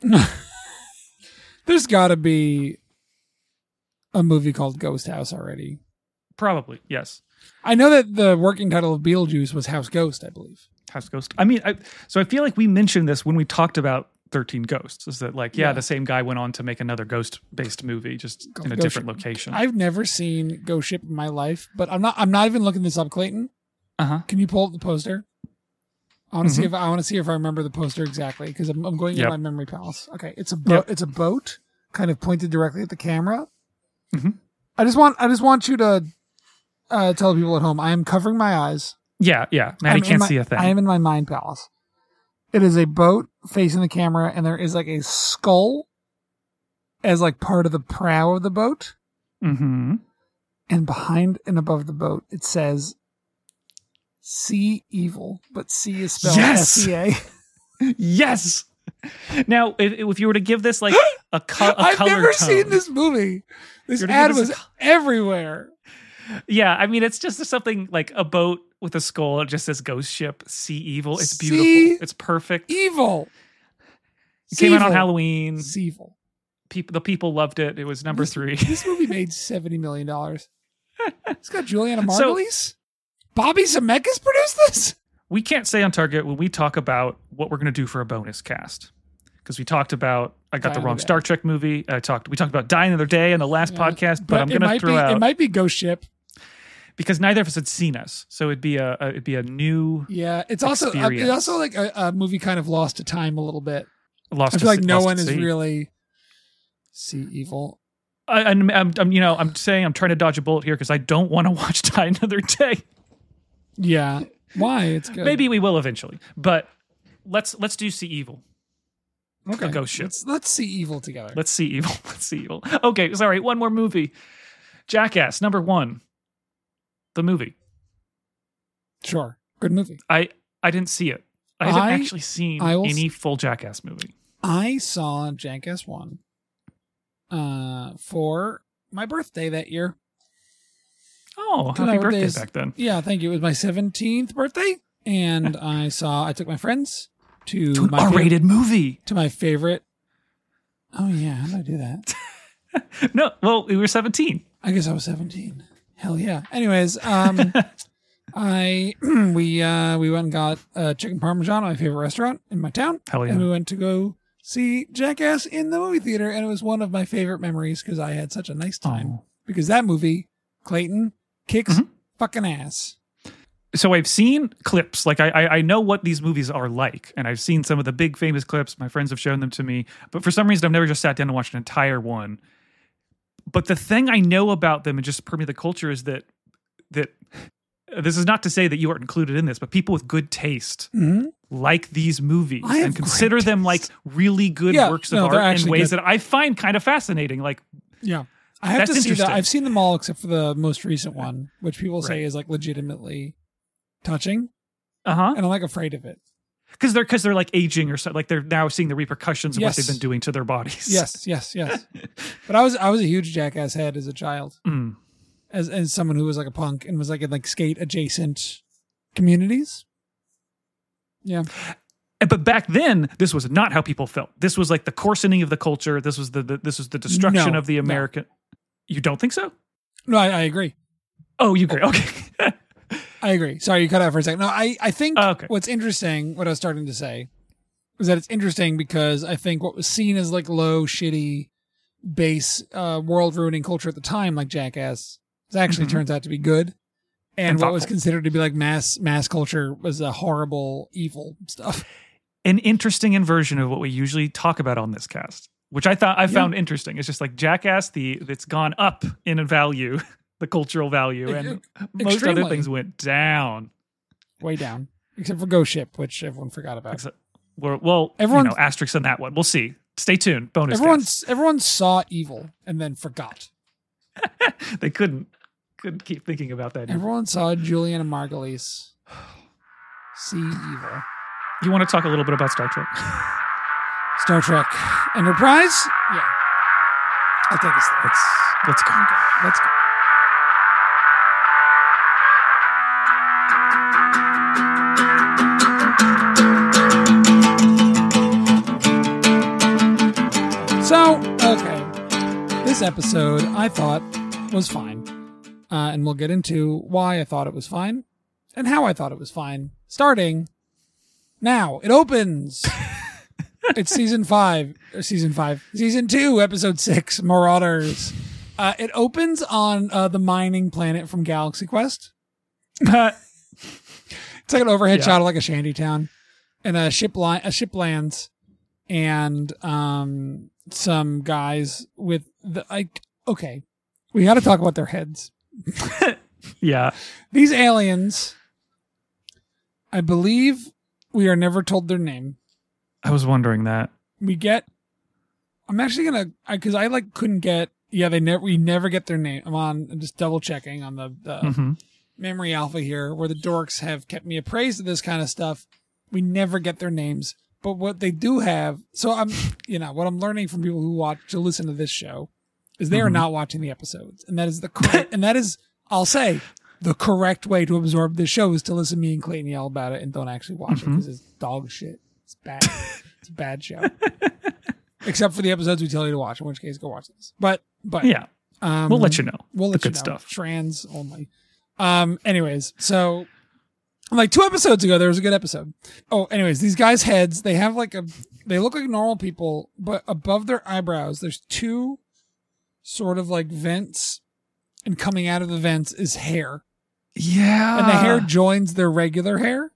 S2: There's got to be a movie called Ghost House already.
S1: Probably, yes.
S2: I know that the working title of Beetlejuice was House Ghost, I believe.
S1: House Ghost. I mean, I, so I feel like we mentioned this when we talked about thirteen Ghosts. Is that like, yeah,
S2: Yeah.
S1: the same guy went on to make another ghost-based movie, just in a
S2: Ghost
S1: different
S2: Ship.
S1: location.
S2: I've never seen Ghost Ship in my life, but I'm not. I'm not even looking this up, Clayton.
S1: Uh huh.
S2: Can you pull up the poster? I want to see
S1: Mm-hmm.
S2: if I want to see if I remember the poster exactly because I'm, I'm going
S1: Yep.
S2: in my memory palace. Okay, it's a boat.
S1: Yep.
S2: It's a boat, kind of pointed directly at the camera.
S1: Mhm.
S2: I just want. I just want you to uh, tell people at home. I am covering my eyes.
S1: Yeah, yeah. Maddie
S2: I'm in
S1: can't
S2: my-
S1: see a thing.
S2: I am in my mind palace. It is a boat facing the camera, and there is like a skull as like part of the prow of the boat.
S1: Mm-hmm.
S2: And behind and above the boat, it says "See Evil," but C is spelled
S1: Yes!
S2: S E A.
S1: Yes. Now, if, if you were to give this like a, co- a
S2: I've
S1: color
S2: never
S1: tone,
S2: seen this movie. This
S1: You're to
S2: ad
S1: give this
S2: was
S1: a co-
S2: everywhere.
S1: Yeah, I mean, it's just something like a boat with a skull. It just says Ghost Ship, See Evil. It's
S2: See
S1: beautiful. It's perfect.
S2: Evil.
S1: It came out on
S2: Seevil.
S1: Halloween.
S2: Seevil.
S1: People, the people loved it. It was number
S2: This-
S1: three.
S2: This movie made seventy million dollars. It's got Juliana
S1: So-
S2: Margulies. Bobby Zemeckis produced this?
S1: We can't say on target when we talk about what we're going to do for a bonus cast. Because we talked about, I got
S2: Die
S1: the
S2: Another
S1: wrong
S2: Day.
S1: Star Trek movie. I talked, we talked about Die Another Day in the last
S2: Yeah.
S1: podcast, but, I'm
S2: it
S1: going to
S2: might
S1: throw
S2: be,
S1: out
S2: It might be Ghost Ship.
S1: because neither of us had seen us, so it'd be a, a it'd be a new
S2: Yeah, it's also uh, it's
S1: Experience.
S2: also like a, a movie kind of lost to time a little bit.
S1: lost.
S2: I
S1: to
S2: feel like
S1: Se-
S2: no
S1: Lost
S2: one
S1: to
S2: is
S1: Sea.
S2: really see evil.
S1: I, I'm, I'm, I'm, you know, I'm saying I'm trying to dodge a bullet here because I don't want to watch Die Another Day.
S2: Yeah, why? It's good.
S1: Maybe we will eventually, but let's let's do See Evil.
S2: okay.
S1: Ghost Ship.
S2: Let's, let's see evil together.
S1: Let's see Evil. Let's see Evil. Okay, sorry. One more movie. Jackass number one. The movie.
S2: Sure, good movie.
S1: I I didn't see it. I haven't
S2: I-
S1: actually seen
S2: I will
S1: any full Jackass movie.
S2: I saw Jackass one uh, for my birthday that year.
S1: Oh,
S2: My
S1: happy birthday
S2: birthday's-
S1: back then.
S2: Yeah, thank you. It was my seventeenth birthday, and I saw. I took my friends to,
S1: To an
S2: my fav-
S1: R-rated movie.
S2: to my favorite. Oh yeah, how did I do that?
S1: No, well, we were seventeen.
S2: I guess I was seventeen. Hell yeah. Anyways, um, I we uh we went and got uh, chicken parmesan at my favorite restaurant in my town,
S1: Hell yeah.
S2: and we went to go see Jackass in the movie theater, and it was one of my favorite memories because I had such a nice time.
S1: Oh.
S2: Because that movie, Clayton, kicks
S1: Mhm.
S2: fucking ass.
S1: So I've seen clips, like I, I I know what these movies are like, and I've seen some of the big famous clips. My friends have shown them to me, but for some reason I've never just sat down and watched an entire one. But the thing I know about them and just permeate the culture is that that this is not to say that you aren't included in this, but people with good taste
S2: Mm-hmm.
S1: like these movies
S2: I have
S1: and consider
S2: great
S1: them like
S2: taste.
S1: really good
S2: Yeah,
S1: works
S2: no,
S1: of
S2: they're
S1: art in
S2: actually
S1: ways
S2: good.
S1: that I find kind of fascinating. Like,
S2: Yeah. I have
S1: That's
S2: to see that.
S1: interesting.
S2: I've seen them all except for the most recent one, which people say
S1: Right.
S2: is like legitimately touching,
S1: uh huh,
S2: and I'm like afraid of it.
S1: because they're because they're like aging or something. Like they're now seeing the repercussions of
S2: Yes.
S1: what they've been doing to their bodies.
S2: Yes, yes, yes. But I was I was a huge Jackass head as a child,
S1: Mm.
S2: as as someone who was like a punk and was like in like skate adjacent communities. Yeah,
S1: But back then, this was not how people felt. This was like the coarsening of the culture. This was the, the this was the destruction
S2: No,
S1: of the
S2: no.
S1: American. You don't think so?
S2: no, I, I agree.
S1: Oh, you agree? Okay.
S2: I agree. Sorry, you cut out for a second. No, I, I think
S1: Oh, okay.
S2: what's interesting, what I was starting to say, was that it's interesting because I think what was seen as like low, shitty, base, uh, world-ruining culture at the time, like Jackass, actually
S1: Mhm.
S2: turns out to be good. And,
S1: And
S2: what was
S1: thoughtful.
S2: considered to be like mass mass culture was a horrible, evil stuff.
S1: An interesting inversion of what we usually talk about on this cast, which I thought I
S2: Yeah.
S1: found interesting. It's just like Jackass, the it's gone up in value, the cultural value,
S2: Ex-
S1: and most
S2: extremely.
S1: other things went down.
S2: Way down. Except for Ghost Ship, which everyone forgot about.
S1: Except, well, well
S2: Everyone-
S1: you know, asterisks on that one. We'll see. Stay tuned. Bonus.
S2: Everyone,
S1: cast.
S2: everyone saw evil and then forgot.
S1: They couldn't couldn't keep thinking about that.
S2: Everyone saw Julian and Margulies see evil.
S1: You want to talk a little bit about Star Trek?
S2: Star Trek Enterprise? Yeah. I'll take us there.
S1: Let's let's go.
S2: Let's go. So, okay. This episode I thought was fine. Uh, and we'll get into why I thought it was fine and how I thought it was fine. Starting now. It opens. It's season five. Or season five. Season two, episode six, Marauders. Uh, it opens on uh, the mining planet from Galaxy Quest. It's like an overhead
S1: Yeah.
S2: shot of like a shanty town, and a ship line, a ship lands, and um, some guys with the like. Okay, we got to talk about their heads.
S1: Yeah.
S2: These aliens, I believe, we are never told their name.
S1: I was wondering that.
S2: We get. I'm actually gonna, because I, I like couldn't get. Yeah, they never. We never get their name. I'm on. I'm just double checking on the. the
S1: hmm
S2: Memory Alpha here, where the dorks have kept me appraised of this kind of stuff. We never get their names, but what they do have, so I'm, you know, what I'm learning from people who watch to listen to this show is they are
S1: Mhm.
S2: not watching the episodes, and that is the correct, and that is, I'll say, the correct way to absorb this show is to listen to me and Clayton yell about it and don't actually watch it
S1: Mhm.
S2: because it's dog shit. It's bad. It's a bad show. Except for the episodes we tell you to watch, in which case go watch this. But but
S1: Yeah.
S2: um,
S1: We'll let you know.
S2: We'll
S1: the
S2: let you
S1: good
S2: know.
S1: stuff.
S2: Trans only. Um. Anyways, so like two episodes ago, there was a good episode. Oh, anyways, these guys' heads, they have like a, they look like normal people, but above their eyebrows, there's two sort of like vents, and coming out of the vents is hair,
S1: Yeah.
S2: and the hair joins their regular hair.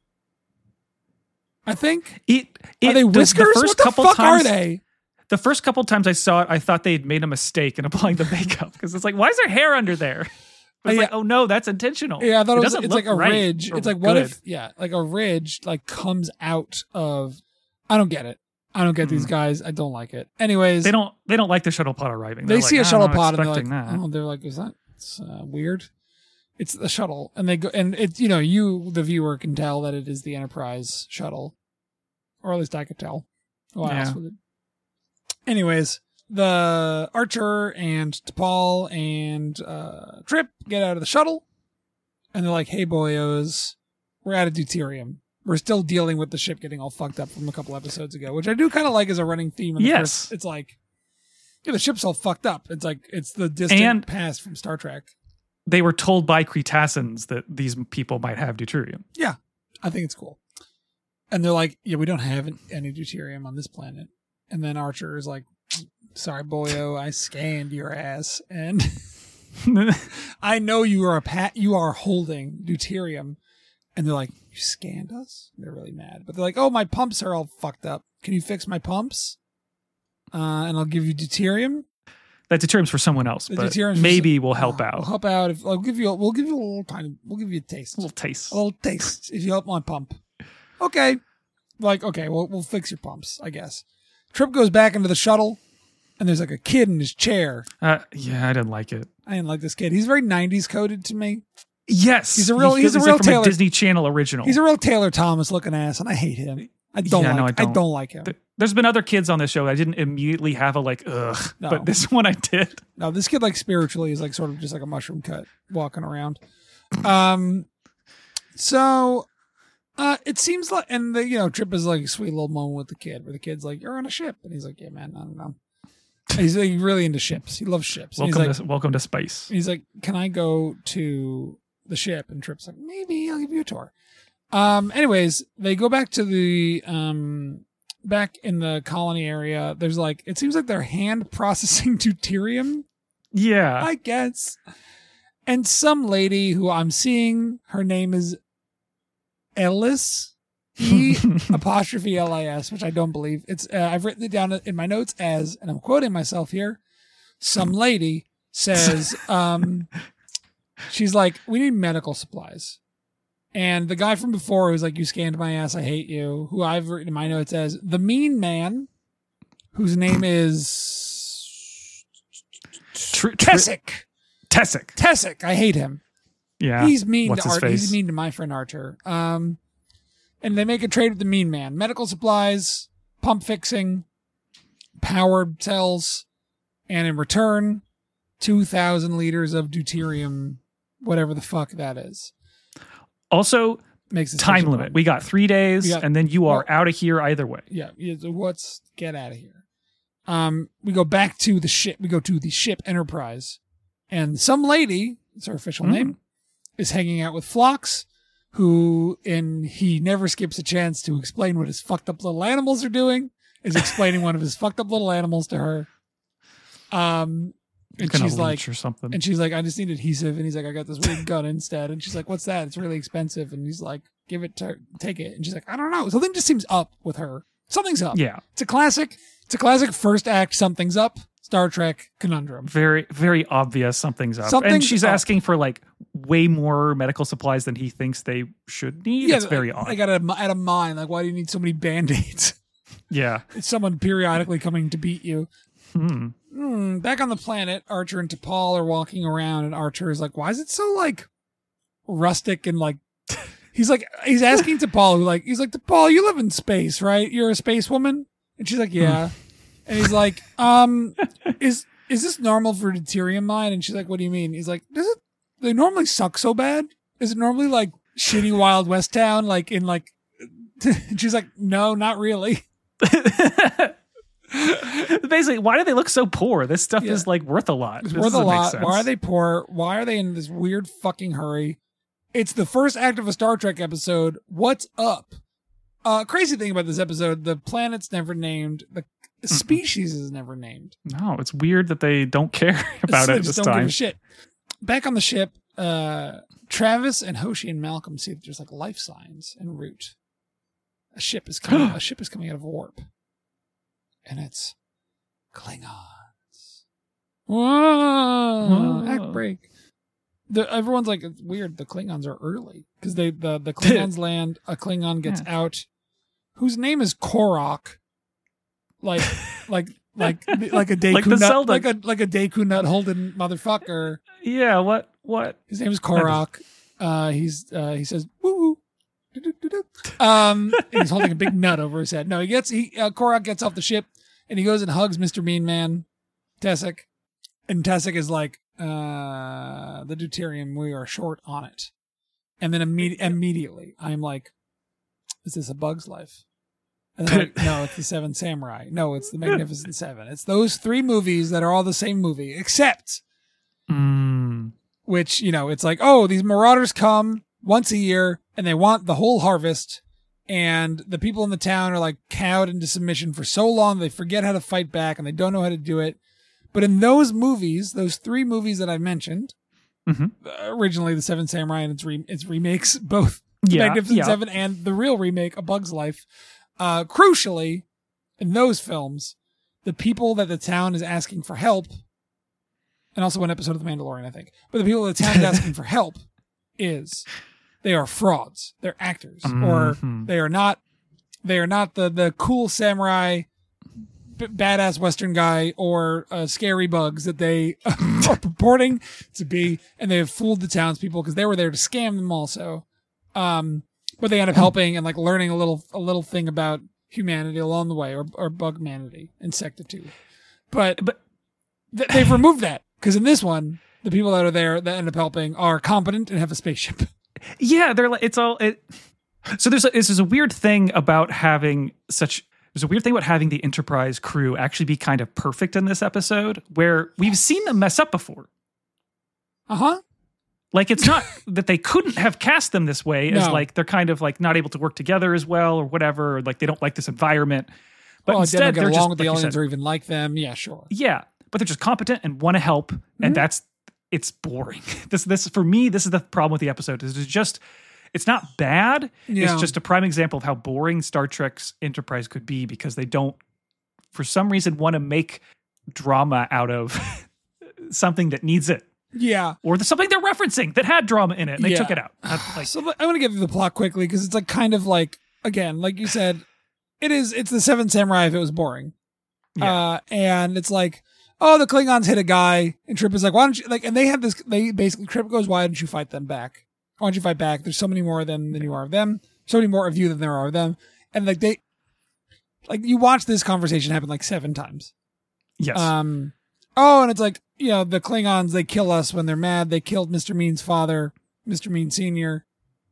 S2: I think.
S1: It, it,
S2: Are they
S1: the-
S2: whiskers?
S1: The, first
S2: what the
S1: couple
S2: fuck
S1: times,
S2: are they?
S1: The first couple times I saw it, I thought they'd made a mistake in applying the makeup because it's like, why is there hair under there? But it's
S2: Uh,
S1: like, oh no, that's intentional.
S2: Yeah, I thought it, was.
S1: doesn't
S2: It's
S1: look
S2: like a
S1: right
S2: ridge.
S1: or
S2: It's like what
S1: good.
S2: if? Yeah, like a ridge like comes out of. I don't get it. I don't get these
S1: Mm.
S2: guys. I don't like it. Anyways,
S1: They don't. They don't like the shuttle pod arriving.
S2: they
S1: They're
S2: see
S1: like,
S2: a
S1: "Ah,
S2: shuttle
S1: I'm not
S2: pod and they're like,
S1: expecting that.
S2: oh, they're like, is that it's, uh, weird? It's the shuttle, and they go, and it's you know, you the viewer can tell that it is the Enterprise shuttle, or at least I could tell. What else
S1: Yeah.
S2: would it? Anyways, the Archer and T'Pol and uh, Trip get out of the shuttle, and they're like, "Hey, boyos, we're out of deuterium. We're still dealing with the ship getting all fucked up from a couple episodes ago," which I do kind of like as a running theme. In the
S1: Yes.
S2: first, it's like, yeah, the ship's all fucked up. It's like it's the distant
S1: And-
S2: past from Star Trek.
S1: They were told by Cretaceans that these people might have deuterium.
S2: Yeah, I think it's cool. And they're like, "Yeah, we don't have any deuterium on this planet." And then Archer is like, "Sorry, boyo, I scanned your ass, and I know you are a pat. You are holding deuterium." And they're like, "You scanned us?" They're really mad, but they're like, "Oh, my pumps are all fucked up. Can you fix my pumps? Uh, and I'll give you deuterium.
S1: That deuterium's for someone else,
S2: The
S1: but
S2: deuterium's for
S1: maybe
S2: some-
S1: we'll help
S2: uh,
S1: out.
S2: We'll help out. If I'll give you, a, we'll give you a little kind. We'll give you a taste.
S1: a little taste.
S2: A little taste if you help my pump." Okay. Like, okay, we'll, we'll fix your pumps, I guess. Trip goes back into the shuttle, and there's like a kid in his chair.
S1: Uh, yeah, I didn't like it.
S2: I didn't like this kid. He's very nineties coded to me.
S1: Yes,
S2: He's a real-
S1: He
S2: he's a
S1: feels
S2: real
S1: like from
S2: Taylor-
S1: a Disney Channel original.
S2: He's a real Taylor Thomas looking ass, and I hate him. I don't
S1: Yeah,
S2: like
S1: no, I
S2: I
S1: don't.
S2: don't like him.
S1: Th- There's been other kids on this show. I didn't immediately have a like, ugh,
S2: No.
S1: but this one I did.
S2: No, this kid like spiritually is like sort of just like a mushroom cut walking around. Um so uh it seems like, and the you know, Trip is like a sweet little moment with the kid where the kid's like, "You're on a ship," and he's like, "Yeah, man, I don't know." He's like really into ships. He loves ships. And he's
S1: Welcome
S2: like,
S1: to welcome to space.
S2: he's like, "Can I go to the ship, and Trip's like, maybe I'll give you a tour. Um, anyways, they go back to the, um, back in the colony area. There's like, it seems like they're hand processing deuterium.
S1: Yeah.
S2: I guess. And some lady who I'm seeing, her name is Ellis, E apostrophe L I S, which I don't believe. It's, uh, I've written it down in my notes as, and I'm quoting myself here, some lady says, um, she's like, we need medical supplies. And the guy from before who's like, you scanned my ass, I hate you, who I've written in my notes as the mean man, whose name is
S1: Tr- tr-
S2: Tessic.
S1: Tessic.
S2: Tessic. I hate him.
S1: Yeah.
S2: He's mean
S1: What's
S2: to
S1: his
S2: Archer.
S1: face?
S2: He's mean to my friend Archer. Um, and they make a trade with the mean man. Medical supplies, pump fixing, power cells, and in return, two thousand liters of deuterium, whatever the fuck that is.
S1: Also,
S2: Makes it
S1: time limit. We got three days,
S2: We got-
S1: and then you are
S2: well-
S1: out of here either way.
S2: Yeah, yeah, so what's get out of here. Um, we go back to the ship. We go to the ship Enterprise, and some lady, it's her official
S1: Mm.
S2: name, is hanging out with Phlox, who, and he never skips a chance to explain what his fucked up little animals are doing, is explaining one of his fucked up little animals to her. Um, and
S1: Gonna
S2: she's like,
S1: leech or something.
S2: and she's like, I just need adhesive. And he's like, I got this weird gun instead. And she's like, what's that? It's really expensive. And he's like, give it to her, take it. And she's like, I don't know. Something just seems up with her. Something's up.
S1: Yeah.
S2: It's a classic. It's a classic first act. Something's up. Star Trek conundrum.
S1: Very, very obvious something's up.
S2: Something's
S1: and she's
S2: up.
S1: asking for like way more medical supplies than he thinks they should need. It's very odd.
S2: I got out of mind. Like, why do you need so many band-aids?
S1: Yeah.
S2: It's someone periodically coming to beat you.
S1: Hmm.
S2: Hmm, back on the planet, Archer and T'Pol are walking around, and Archer is like, why is it so, like, rustic and, like, he's like, he's asking T'Pol, who, like, he's like, T'Pol, you live in space, right? You're a space woman? And she's like, yeah. And he's like, um, is, is this normal for deuterium mine? And she's like, what do you mean? He's like, does it, they normally suck so bad? Is it normally, like, shitty Wild West town, like, in, like, and she's like, no, not really.
S1: Basically, why do they look so poor? This stuff
S2: Yeah.
S1: is like worth a lot.
S2: It's
S1: This
S2: worth a
S1: doesn't make
S2: lot.
S1: sense.
S2: Why are they poor? Why are they in this weird fucking hurry? It's the first act of a Star Trek episode. What's up? Uh, crazy thing about this episode, the planet's never named. The species is never named.
S1: No, it's weird that they don't care about
S2: They
S1: it
S2: just
S1: this
S2: don't
S1: time.
S2: give a shit. Back on the ship, uh, Travis and Hoshi and Malcolm see that there's like life signs en route. A ship is coming. a ship is coming out of warp, and it's Klingons. Whoa!
S1: Whoa.
S2: Act break. The, everyone's like, it's weird. The Klingons are early because they the the Klingons land. A Klingon gets out, whose name is Korok. Like, like, like, like a Deku
S1: Like the
S2: nut,
S1: Zelda.
S2: like a like a Deku nut holding motherfucker.
S1: Yeah, what? What?
S2: His name is Korok. Uh, he's uh, he says woo woo. Do-do-do-do. Um, and he's holding a big nut over his head. No, he gets he uh, Korok gets off the ship and he goes and hugs Mister Mean Man, Tessic, and Tessic is like, uh, the deuterium, we are short on it. And then imme- immediately I'm like, is this A Bug's Life? And then like, no, it's the Seven Samurai. No, it's the Magnificent Seven. It's those three movies that are all the same movie, except,
S1: Mm.
S2: which, you know, it's like, oh, these marauders come once a year and they want the whole harvest. And the people in the town are like cowed into submission for so long they forget how to fight back and they don't know how to do it. But in those movies, those three movies that I mentioned,
S1: Mm-hmm.
S2: uh, originally the Seven Samurai and its, re- its remakes, both
S1: Yeah,
S2: Magnificent
S1: yeah.
S2: Seven and the real remake, A Bug's Life, uh, crucially, in those films, the people that the town is asking for help, and also one episode of The Mandalorian, I think, but the people that the town is asking for help is they are frauds. They're actors,
S1: Mhm.
S2: or they are not. They are not the the cool samurai, b- badass Western guy, or uh, scary bugs that they are purporting to be, and they have fooled the townspeople because they were there to scam them also. Um, but they end up helping and like learning a little a little thing about humanity along the way, or or bugmanity, insectitude. But
S1: But
S2: th- they've removed that because in this one, the people that are there that end up helping are competent and have a spaceship.
S1: yeah, they're like, it's all it. So there's a, this is a weird thing about having such. There's a weird thing about having the Enterprise crew actually be kind of perfect in this episode, where we've seen them mess up before.
S2: Uh huh.
S1: Like, it's not that they couldn't have cast them this way, as
S2: No.
S1: like they're kind of like not able to work together as well or whatever, or like they don't like this environment. But
S2: well,
S1: instead,
S2: they don't get
S1: they're
S2: along
S1: just
S2: with the
S1: like you
S2: aliens
S1: said,
S2: or even like them. Yeah, sure.
S1: yeah, but they're just competent and want to help,
S2: Mm-hmm.
S1: and that's it's boring. This this for me, this is the problem with the episode. Is it's just it's not bad.
S2: Yeah.
S1: It's just a prime example of how boring Star Trek's Enterprise could be because they don't, for some reason, want to make drama out of something that needs it.
S2: Yeah.
S1: Or the something they're referencing that had drama in it, and they
S2: Yeah.
S1: took it out. That's like,
S2: So I'm going to give you the plot quickly because it's like kind of like, again, like you said, it is, it's the Seven Samurai if it was boring.
S1: Yeah.
S2: Uh, and it's like, oh, the Klingons hit a guy, and Trip is like, why don't you, like, and they have this, they basically, Trip goes, why don't you fight them back? Why don't you fight back? There's so many more of them than you are of them. So many more of you than there are of them. And like, they, like, you watch this conversation happen like seven times.
S1: yes.
S2: Um, oh, and it's like, you know, the Klingons, they kill us when they're mad. They killed Mister Mean's father, Mister Mean Senior.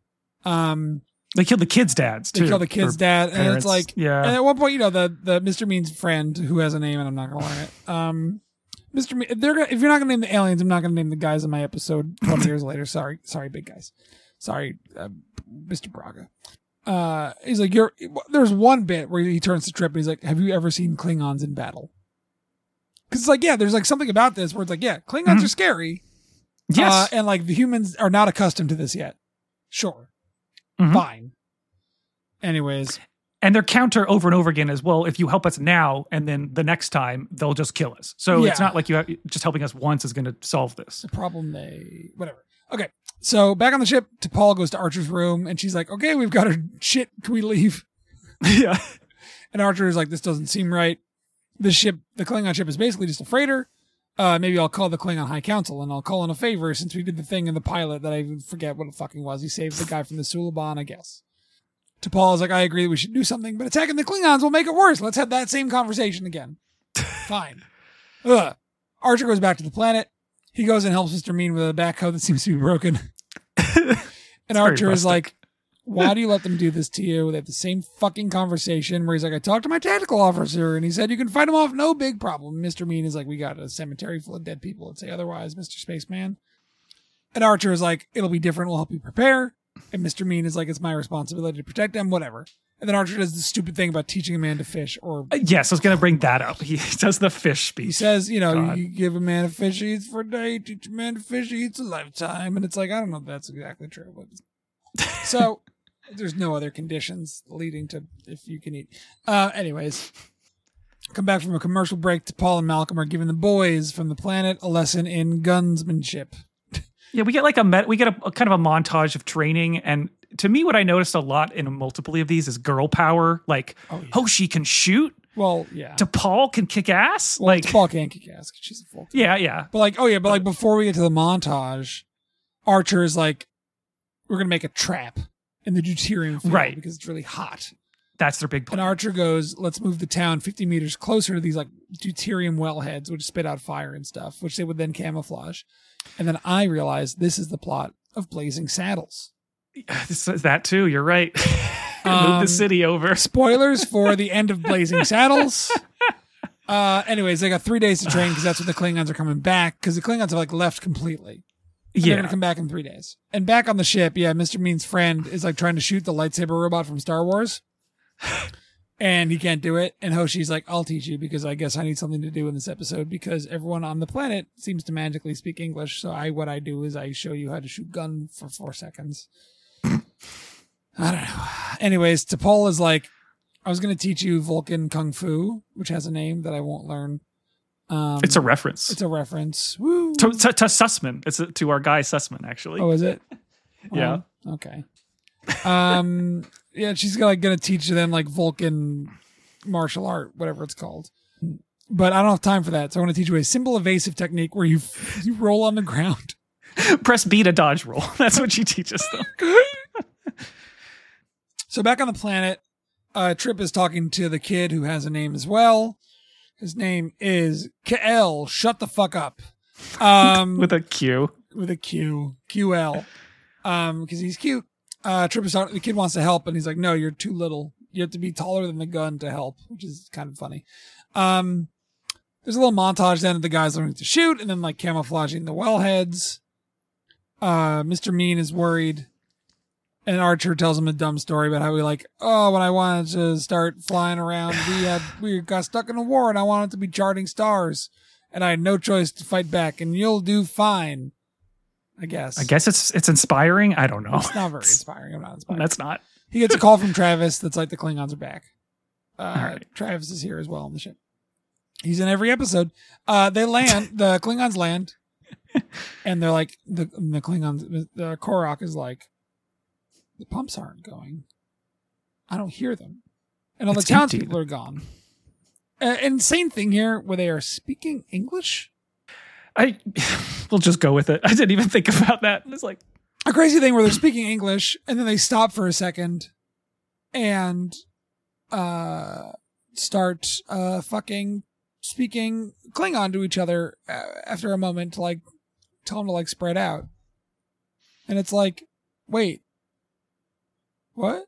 S2: Um,
S1: they killed the kids' dads,
S2: they
S1: too.
S2: kill the kid's
S1: or
S2: dad. And
S1: parents.
S2: it's like,
S1: yeah.
S2: and at one point, you know, the, the Mister Mean's friend who has a name and I'm not going to learn it. Um, Mister Me- if they're gonna, if you're not going to name the aliens, I'm not going to name the guys in my episode twenty years later. Sorry. Sorry, big guys. Sorry, uh, Mister Braga. Uh, he's like, you're, there's one bit where he turns to Trip and he's like, have you ever seen Klingons in battle? Cause it's like, yeah, there's like something about this where it's like, yeah, Klingons
S1: Mhm.
S2: are scary.
S1: yes.
S2: Uh, and like the humans are not accustomed to this yet. Sure.
S1: Mhm.
S2: Fine. Anyways.
S1: And their counter over and over again is, well, if you help us now, and then the next time they'll just kill us. So it's
S2: Yeah.
S1: not like you have, just helping us once is going to solve this.
S2: The problem they, whatever. Okay. So back on the ship, T'Pol goes to Archer's room and she's like, okay, we've got our shit. Can we leave?
S1: yeah.
S2: And Archer is like, this doesn't seem right. This ship, the Klingon ship is basically just a freighter. Uh, maybe I'll call the Klingon High Council and I'll call in a favor since we did the thing in the pilot that I forget what it fucking was. He saved the guy from the Suliban, I guess. T'Pol is like, I agree that we should do something, but attacking the Klingons will make it worse. Let's have that same conversation again. Fine. Ugh. Archer goes back to the planet. He goes and helps Mister Mean with a backhoe that seems to be broken. And Archer is like, why do you let them do this to you? They have the same fucking conversation where he's like, I talked to my tactical officer and he said you can fight them off, no big problem. Mister Mean is like, we got a cemetery full of dead people. Let's say otherwise, Mister Spaceman. And Archer is like, it'll be different. We'll help you prepare. And Mister Mean is like, it's my responsibility to protect them, whatever. And then Archer does the stupid thing about teaching a man to fish, or
S1: Uh, yes, I was going to bring that up. He does the fish
S2: he
S1: speech.
S2: says, you know,
S1: God.
S2: you give a man a fish he eats for a day, teach a man to fish he eats a lifetime. And it's like, I don't know if that's exactly true. But so there's no other conditions leading to if you can eat. Uh, anyways, come back from a commercial break. To Paul and Malcolm are giving the boys from the planet a lesson in gunsmanship.
S1: Yeah, we get like a met, we get a, a kind of a montage of training, and to me, what I noticed a lot in multiple of these is girl power. Like,
S2: Oh, yeah.
S1: oh, she can shoot.
S2: Well, yeah.
S1: T'Pol can kick ass.
S2: well,
S1: like,
S2: Paul can't kick ass 'cause she's a full.
S1: yeah, yeah,
S2: But like, oh yeah, but like before we get to the montage, Archer is like, we're gonna make a trap in the deuterium field
S1: Right.
S2: because it's really hot.
S1: that's their big
S2: And
S1: plan.
S2: Archer goes, let's move the town fifty meters closer to these like deuterium wellheads, which spit out fire and stuff, which they would then camouflage. And then I realized this is the plot of Blazing Saddles.
S1: This is that too. You're right. Move
S2: Um,
S1: the city over.
S2: Spoilers for the end of Blazing Saddles. Uh, anyways, they got three days to train because that's when the Klingons are coming back because the Klingons have like left completely. And They're
S1: Yeah,
S2: going to come back in three days. And back on the ship, yeah, Mister Mean's friend is like trying to shoot the lightsaber robot from Star Wars. And he can't do it. And Hoshi's like, I'll teach you because I guess I need something to do in this episode because everyone on the planet seems to magically speak English. So I, what I do is I show you how to shoot gun for four seconds. I don't know. Anyways, T'Pol is like, I was going to teach you Vulcan Kung Fu, which has a name that I won't learn. Um,
S1: it's a reference
S2: it's a reference. Woo.
S1: to, to, to Sussman. It's a, to our guy Sussman, actually.
S2: Oh, is it?
S1: Yeah.
S2: Oh, okay. Um. Yeah, she's like gonna teach them like Vulcan martial art, whatever it's called. But I don't have time for that, so I want to teach you a simple evasive technique where you you roll on the ground.
S1: Press B to dodge roll. That's what she teaches them.
S2: So back on the planet, uh, Trip is talking to the kid who has a name as well. His name is Kael. Shut the fuck up. Um,
S1: With a Q.
S2: with a Q, Q L, um, because he's cute. Uh, Trip is talking, the kid wants to help, and he's like, "No, you're too little. You have to be taller than the gun to help," which is kind of funny. Um, there's a little montage then of the guys learning to shoot, and then like camouflaging the wellheads. uh, Mister Mean is worried, and Archer tells him a dumb story about how he like, oh, when I wanted to start flying around, we had we got stuck in a war, and I wanted to be charting stars, and I had no choice to fight back, and you'll do fine. I guess.
S1: I guess it's it's inspiring. I don't know.
S2: It's not very inspiring. I'm not inspired.
S1: That's not.
S2: He gets a call from Travis that's like the Klingons are back. Uh,
S1: right.
S2: Travis is here as well on the ship. He's in every episode. Uh, they land, the Klingons land, and they're like, the, the Klingons, the Korok is like, the pumps aren't going. I don't hear them. And all
S1: It's
S2: the townspeople
S1: empty.
S2: are gone. Uh, insane thing here where they are speaking English.
S1: I we'll just go with it. I didn't even think about that. It's like
S2: A crazy thing where they're speaking English and then they stop for a second and uh, start uh, fucking speaking Klingon to each other uh, after a moment to like tell them to like spread out. And it's like, wait, what?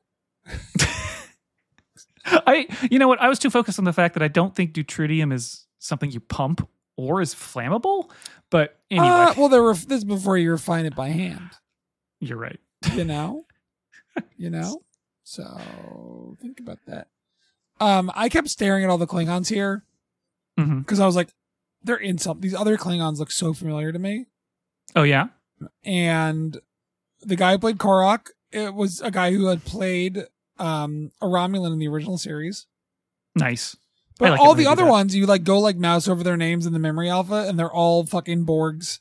S1: I you know what? I was too focused on the fact that I don't think deuterium is something you pump or is flammable. But anyway,
S2: Uh, well, there were this is before you refine it by hand.
S1: you're right.
S2: You know, you know. So think about that. Um, I kept staring at all the Klingons here
S1: Mm-hmm.
S2: because I was like, they're in some. These other Klingons look so familiar to me.
S1: Oh yeah.
S2: And the guy who played Korok, it was a guy who had played um, a Romulan in the original series.
S1: Nice. I
S2: But
S1: like it
S2: all
S1: when
S2: the
S1: they do
S2: other
S1: that.
S2: ones, you like go like mouse over their names in the memory alpha, and they're all fucking Borgs.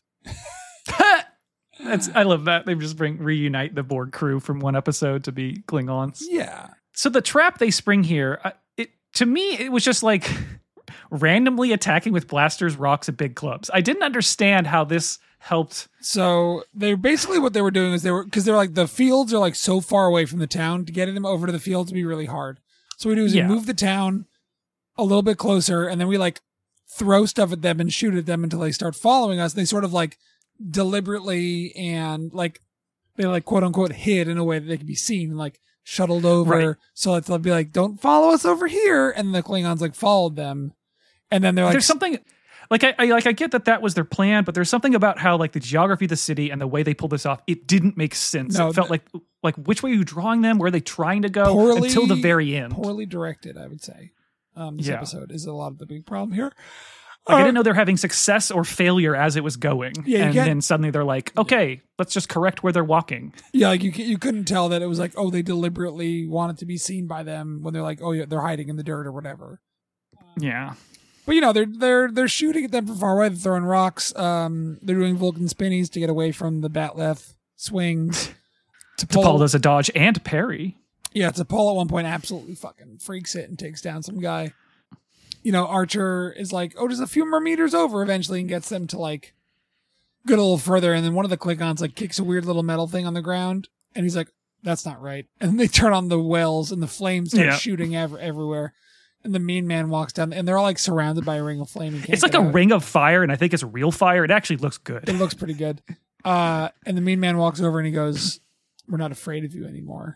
S1: That's I love that. They just bring reunite the Borg crew from one episode to be Klingons.
S2: Yeah.
S1: So the trap they spring here, uh, it to me it was just like randomly attacking with blasters, rocks, and big clubs. I didn't understand how this helped.
S2: So they basically what they were doing is they were because they're like the fields are like so far away from the town to getting them over to the fields would be really hard. So what we do is
S1: Yeah.
S2: we move the town a little bit closer, and then we like throw stuff at them and shoot at them until they start following us. They sort of like deliberately and like they like quote unquote hid in a way that they could be seen, like shuttled over.
S1: Right.
S2: So it's, they'll be like, "Don't follow us over here," and the Klingons like followed them, and then they're like,
S1: There's something like I, I like I get that that was their plan, but there's something about how like the geography of the city and the way they pulled this off, it didn't make sense.
S2: No,
S1: it felt
S2: the-
S1: like like which way are you drawing them? Where are they trying to go
S2: Poorly-
S1: until the very end?
S2: poorly directed, I would say. Um, this
S1: Yeah.
S2: episode is a lot of the big problem here.
S1: Like I
S2: Uh,
S1: didn't know they're having success or failure as it was going.
S2: Yeah, you
S1: and
S2: can't-
S1: then suddenly they're like, okay, let's just correct where they're walking.
S2: Yeah, like you you couldn't tell that it was like, oh, they deliberately wanted to be seen by them when they're like, oh yeah, they're hiding in the dirt or whatever.
S1: Yeah.
S2: But you know, they're they're they're shooting at them from far away. They're throwing rocks. Um, they're doing Vulcan spinnies to get away from the Batleth swings.
S1: T'Pol does a dodge and parry.
S2: Yeah, T'Pol at one point absolutely fucking freaks it and takes down some guy. You know, Archer is like, oh, just a few more meters over eventually and gets them to like get a little further. And then one of the Klingons like kicks a weird little metal thing on the ground. And he's like, that's not right. And they turn on the wells and the flames start
S1: Yeah.
S2: shooting ev- everywhere. And the mean man walks down and they're all like surrounded by a ring of flame. and can't
S1: It's like
S2: get
S1: a
S2: out.
S1: ring of fire, and I think it's real fire. It actually looks good.
S2: It looks pretty good. Uh, and the mean man walks over and he goes, we're not afraid of you anymore.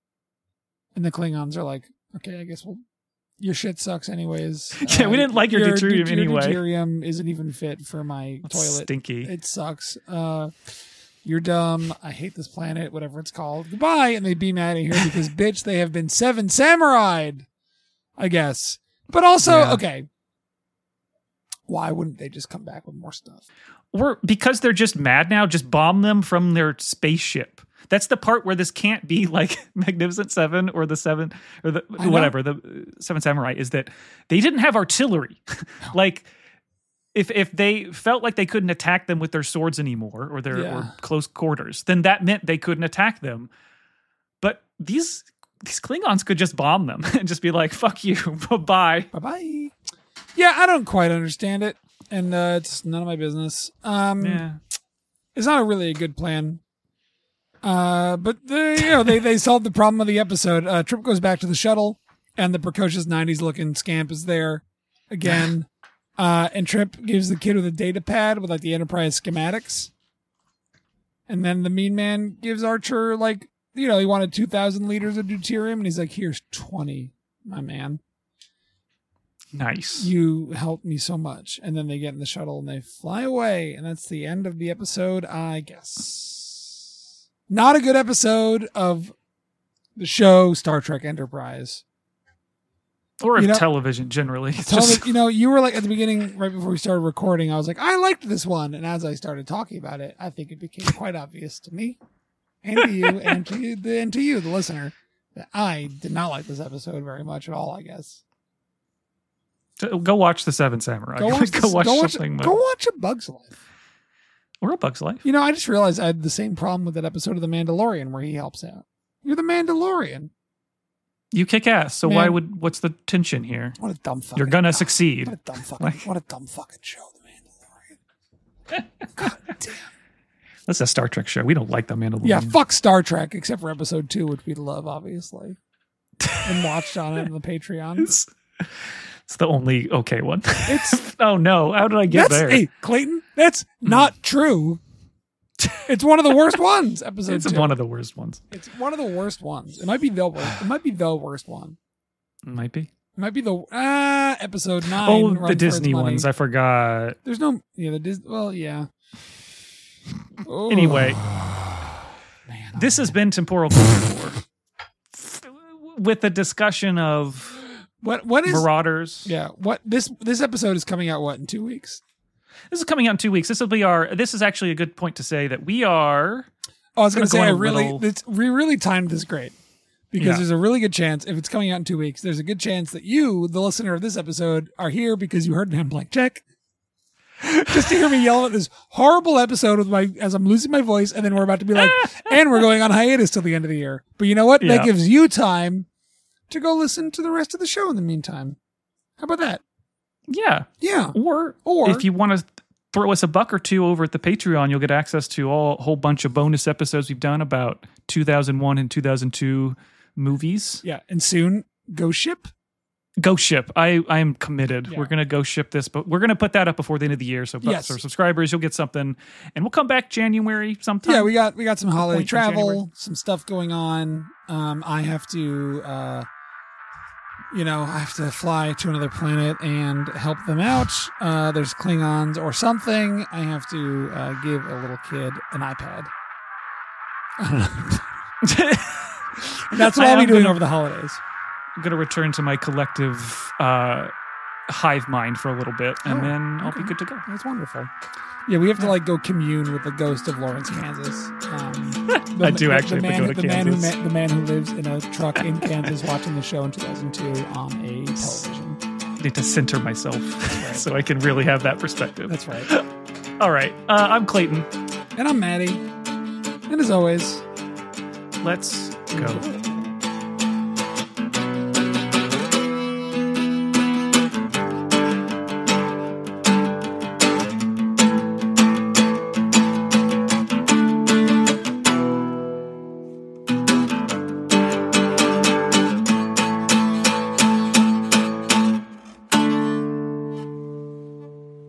S2: And the Klingons are like, okay, I guess we'll, your shit sucks anyways.
S1: Yeah, we didn't like your deuterium
S2: your
S1: anyway.
S2: deuterium isn't even fit for my
S1: It's
S2: toilet.
S1: stinky.
S2: It sucks. Uh, you're dumb. I hate this planet, whatever it's called. Goodbye. And they beam out of here because, bitch, they have been seven samurai'd, I guess. But also,
S1: Yeah.
S2: okay, why wouldn't they just come back with more stuff?
S1: Or because they're just mad now, just bomb them from their spaceship. That's the part where this can't be like Magnificent Seven or the Seven or the
S2: I know.
S1: whatever, the uh, Seven Samurai, is that they didn't have artillery. Like if if they felt like they couldn't attack them with their swords anymore or their
S2: Yeah.
S1: or close quarters, then that meant they couldn't attack them. But these these Klingons could just bomb them and just be like, fuck you, bye-bye.
S2: Bye-bye. Yeah, I don't quite understand it. And uh, it's none of my business. Um,
S1: Yeah.
S2: It's not a really a good plan. Uh, but they, you know, they, they solved the problem of the episode. Uh, Trip goes back to the shuttle, and the precocious nineties looking scamp is there again. uh, and Trip gives the kid with a data pad with like the Enterprise schematics. And then the mean man gives Archer like, you know, he wanted two thousand liters of deuterium, and he's like, here's twenty, my man.
S1: Nice.
S2: You helped me so much. And then they get in the shuttle and they fly away. And that's the end of the episode, I guess. not a good episode of the show Star Trek Enterprise.
S1: Or of
S2: You know-
S1: television generally. It's
S2: Tell
S1: just-
S2: me, you know, you were like at the beginning, right before we started recording, I was like, I liked this one. And as I started talking about it, I think it became quite obvious to me and to you and to you, and to you, the listener, that I did not like this episode very much at all, I guess.
S1: Go watch The Seven Samurai.
S2: Go watch,
S1: go
S2: this-
S1: watch
S2: go watch,
S1: something.
S2: go watch A Bug's Life.
S1: Or A Bug's Life.
S2: You know, I just realized I had the same problem with that episode of The Mandalorian where he helps out. You're the Mandalorian.
S1: You kick ass. So
S2: Man.
S1: why would? What's the tension here?
S2: What a dumb fucking.
S1: You're gonna
S2: oh,
S1: succeed.
S2: What a dumb fucking.
S1: Like-
S2: what a dumb fucking show, The Mandalorian. God damn.
S1: That's a Star Trek show. We don't like The Mandalorian.
S2: Yeah, fuck Star Trek, except for episode two, which we love, obviously, and watched on it on the Patreon.
S1: It's, it's the only okay one.
S2: It's
S1: Oh no! How did I get
S2: that's
S1: there?
S2: hey Clayton. That's not true. It's one of the worst ones. Episode
S1: It's
S2: two.
S1: one of the worst ones.
S2: It's one of the worst ones. It might be the worst. It might be the worst one.
S1: Might be.
S2: It might be the uh episode nine.
S1: Oh,
S2: Run
S1: the
S2: for Its
S1: Disney
S2: Money.
S1: ones. I forgot.
S2: There's no yeah the Disney. Well, yeah. Oh.
S1: Anyway,
S2: Man,
S1: this
S2: oh,
S1: has been Temporal Culture with a discussion of
S2: what what is
S1: Marauders.
S2: yeah what this this episode is coming out what in two weeks.
S1: This is coming out in two weeks. This will be our. This is actually a good point to say that we are.
S2: Oh, I was going
S1: Gonna
S2: to say,
S1: go on
S2: I
S1: a
S2: really,
S1: little-
S2: it's, we really timed this great because
S1: Yeah.
S2: there's a really good chance if it's coming out in two weeks, there's a good chance that you, the listener of this episode, are here because you heard Dan Blank Check. Just to hear me yell at this horrible episode with my as I'm losing my voice, and then we're about to be like, and we're going on hiatus till the end of the year. But you know what?
S1: Yeah.
S2: That gives you time to go listen to the rest of the show in the meantime. How about that?
S1: Yeah.
S2: Yeah.
S1: Or
S2: Or
S1: if you want to throw us a buck or two over at the Patreon, you'll get access to all, a whole bunch of bonus episodes we've done about two thousand one and two thousand two movies.
S2: yeah, and soon go ship.
S1: Go ship. I, I am committed.
S2: Yeah.
S1: We're going to go ship this, but we're going to put that up before the end of the year. So,
S2: Yes.
S1: so subscribers, you'll get something. And we'll come back January sometime.
S2: Yeah, we got we got some holiday
S1: point in January.
S2: travel, some stuff going on. Um, I have to, uh, you know, I have to fly to another planet and help them out. Uh, there's Klingons or something. I have to uh, give a little kid an iPad. I don't know. And that's what
S1: I
S2: I'll be
S1: am
S2: doing
S1: gonna-
S2: over the holidays.
S1: I'm going to return to my collective uh, hive mind for a little bit, and
S2: Oh,
S1: then I'll be
S2: okay.
S1: good to go.
S2: That's wonderful. Yeah, we have to like go commune with the ghost of Lawrence, Kansas. Um, the,
S1: I do
S2: the-
S1: actually
S2: the
S1: have to
S2: man,
S1: go to
S2: the man who
S1: Kansas.
S2: ma- the man who lives in a truck in Kansas watching the show in two thousand two on a television.
S1: I need to center myself
S2: right.
S1: so I can really have that perspective.
S2: That's right.
S1: All right. Uh, I'm Clayton.
S2: And I'm Maddie. And as always,
S1: Let's go.
S2: enjoy.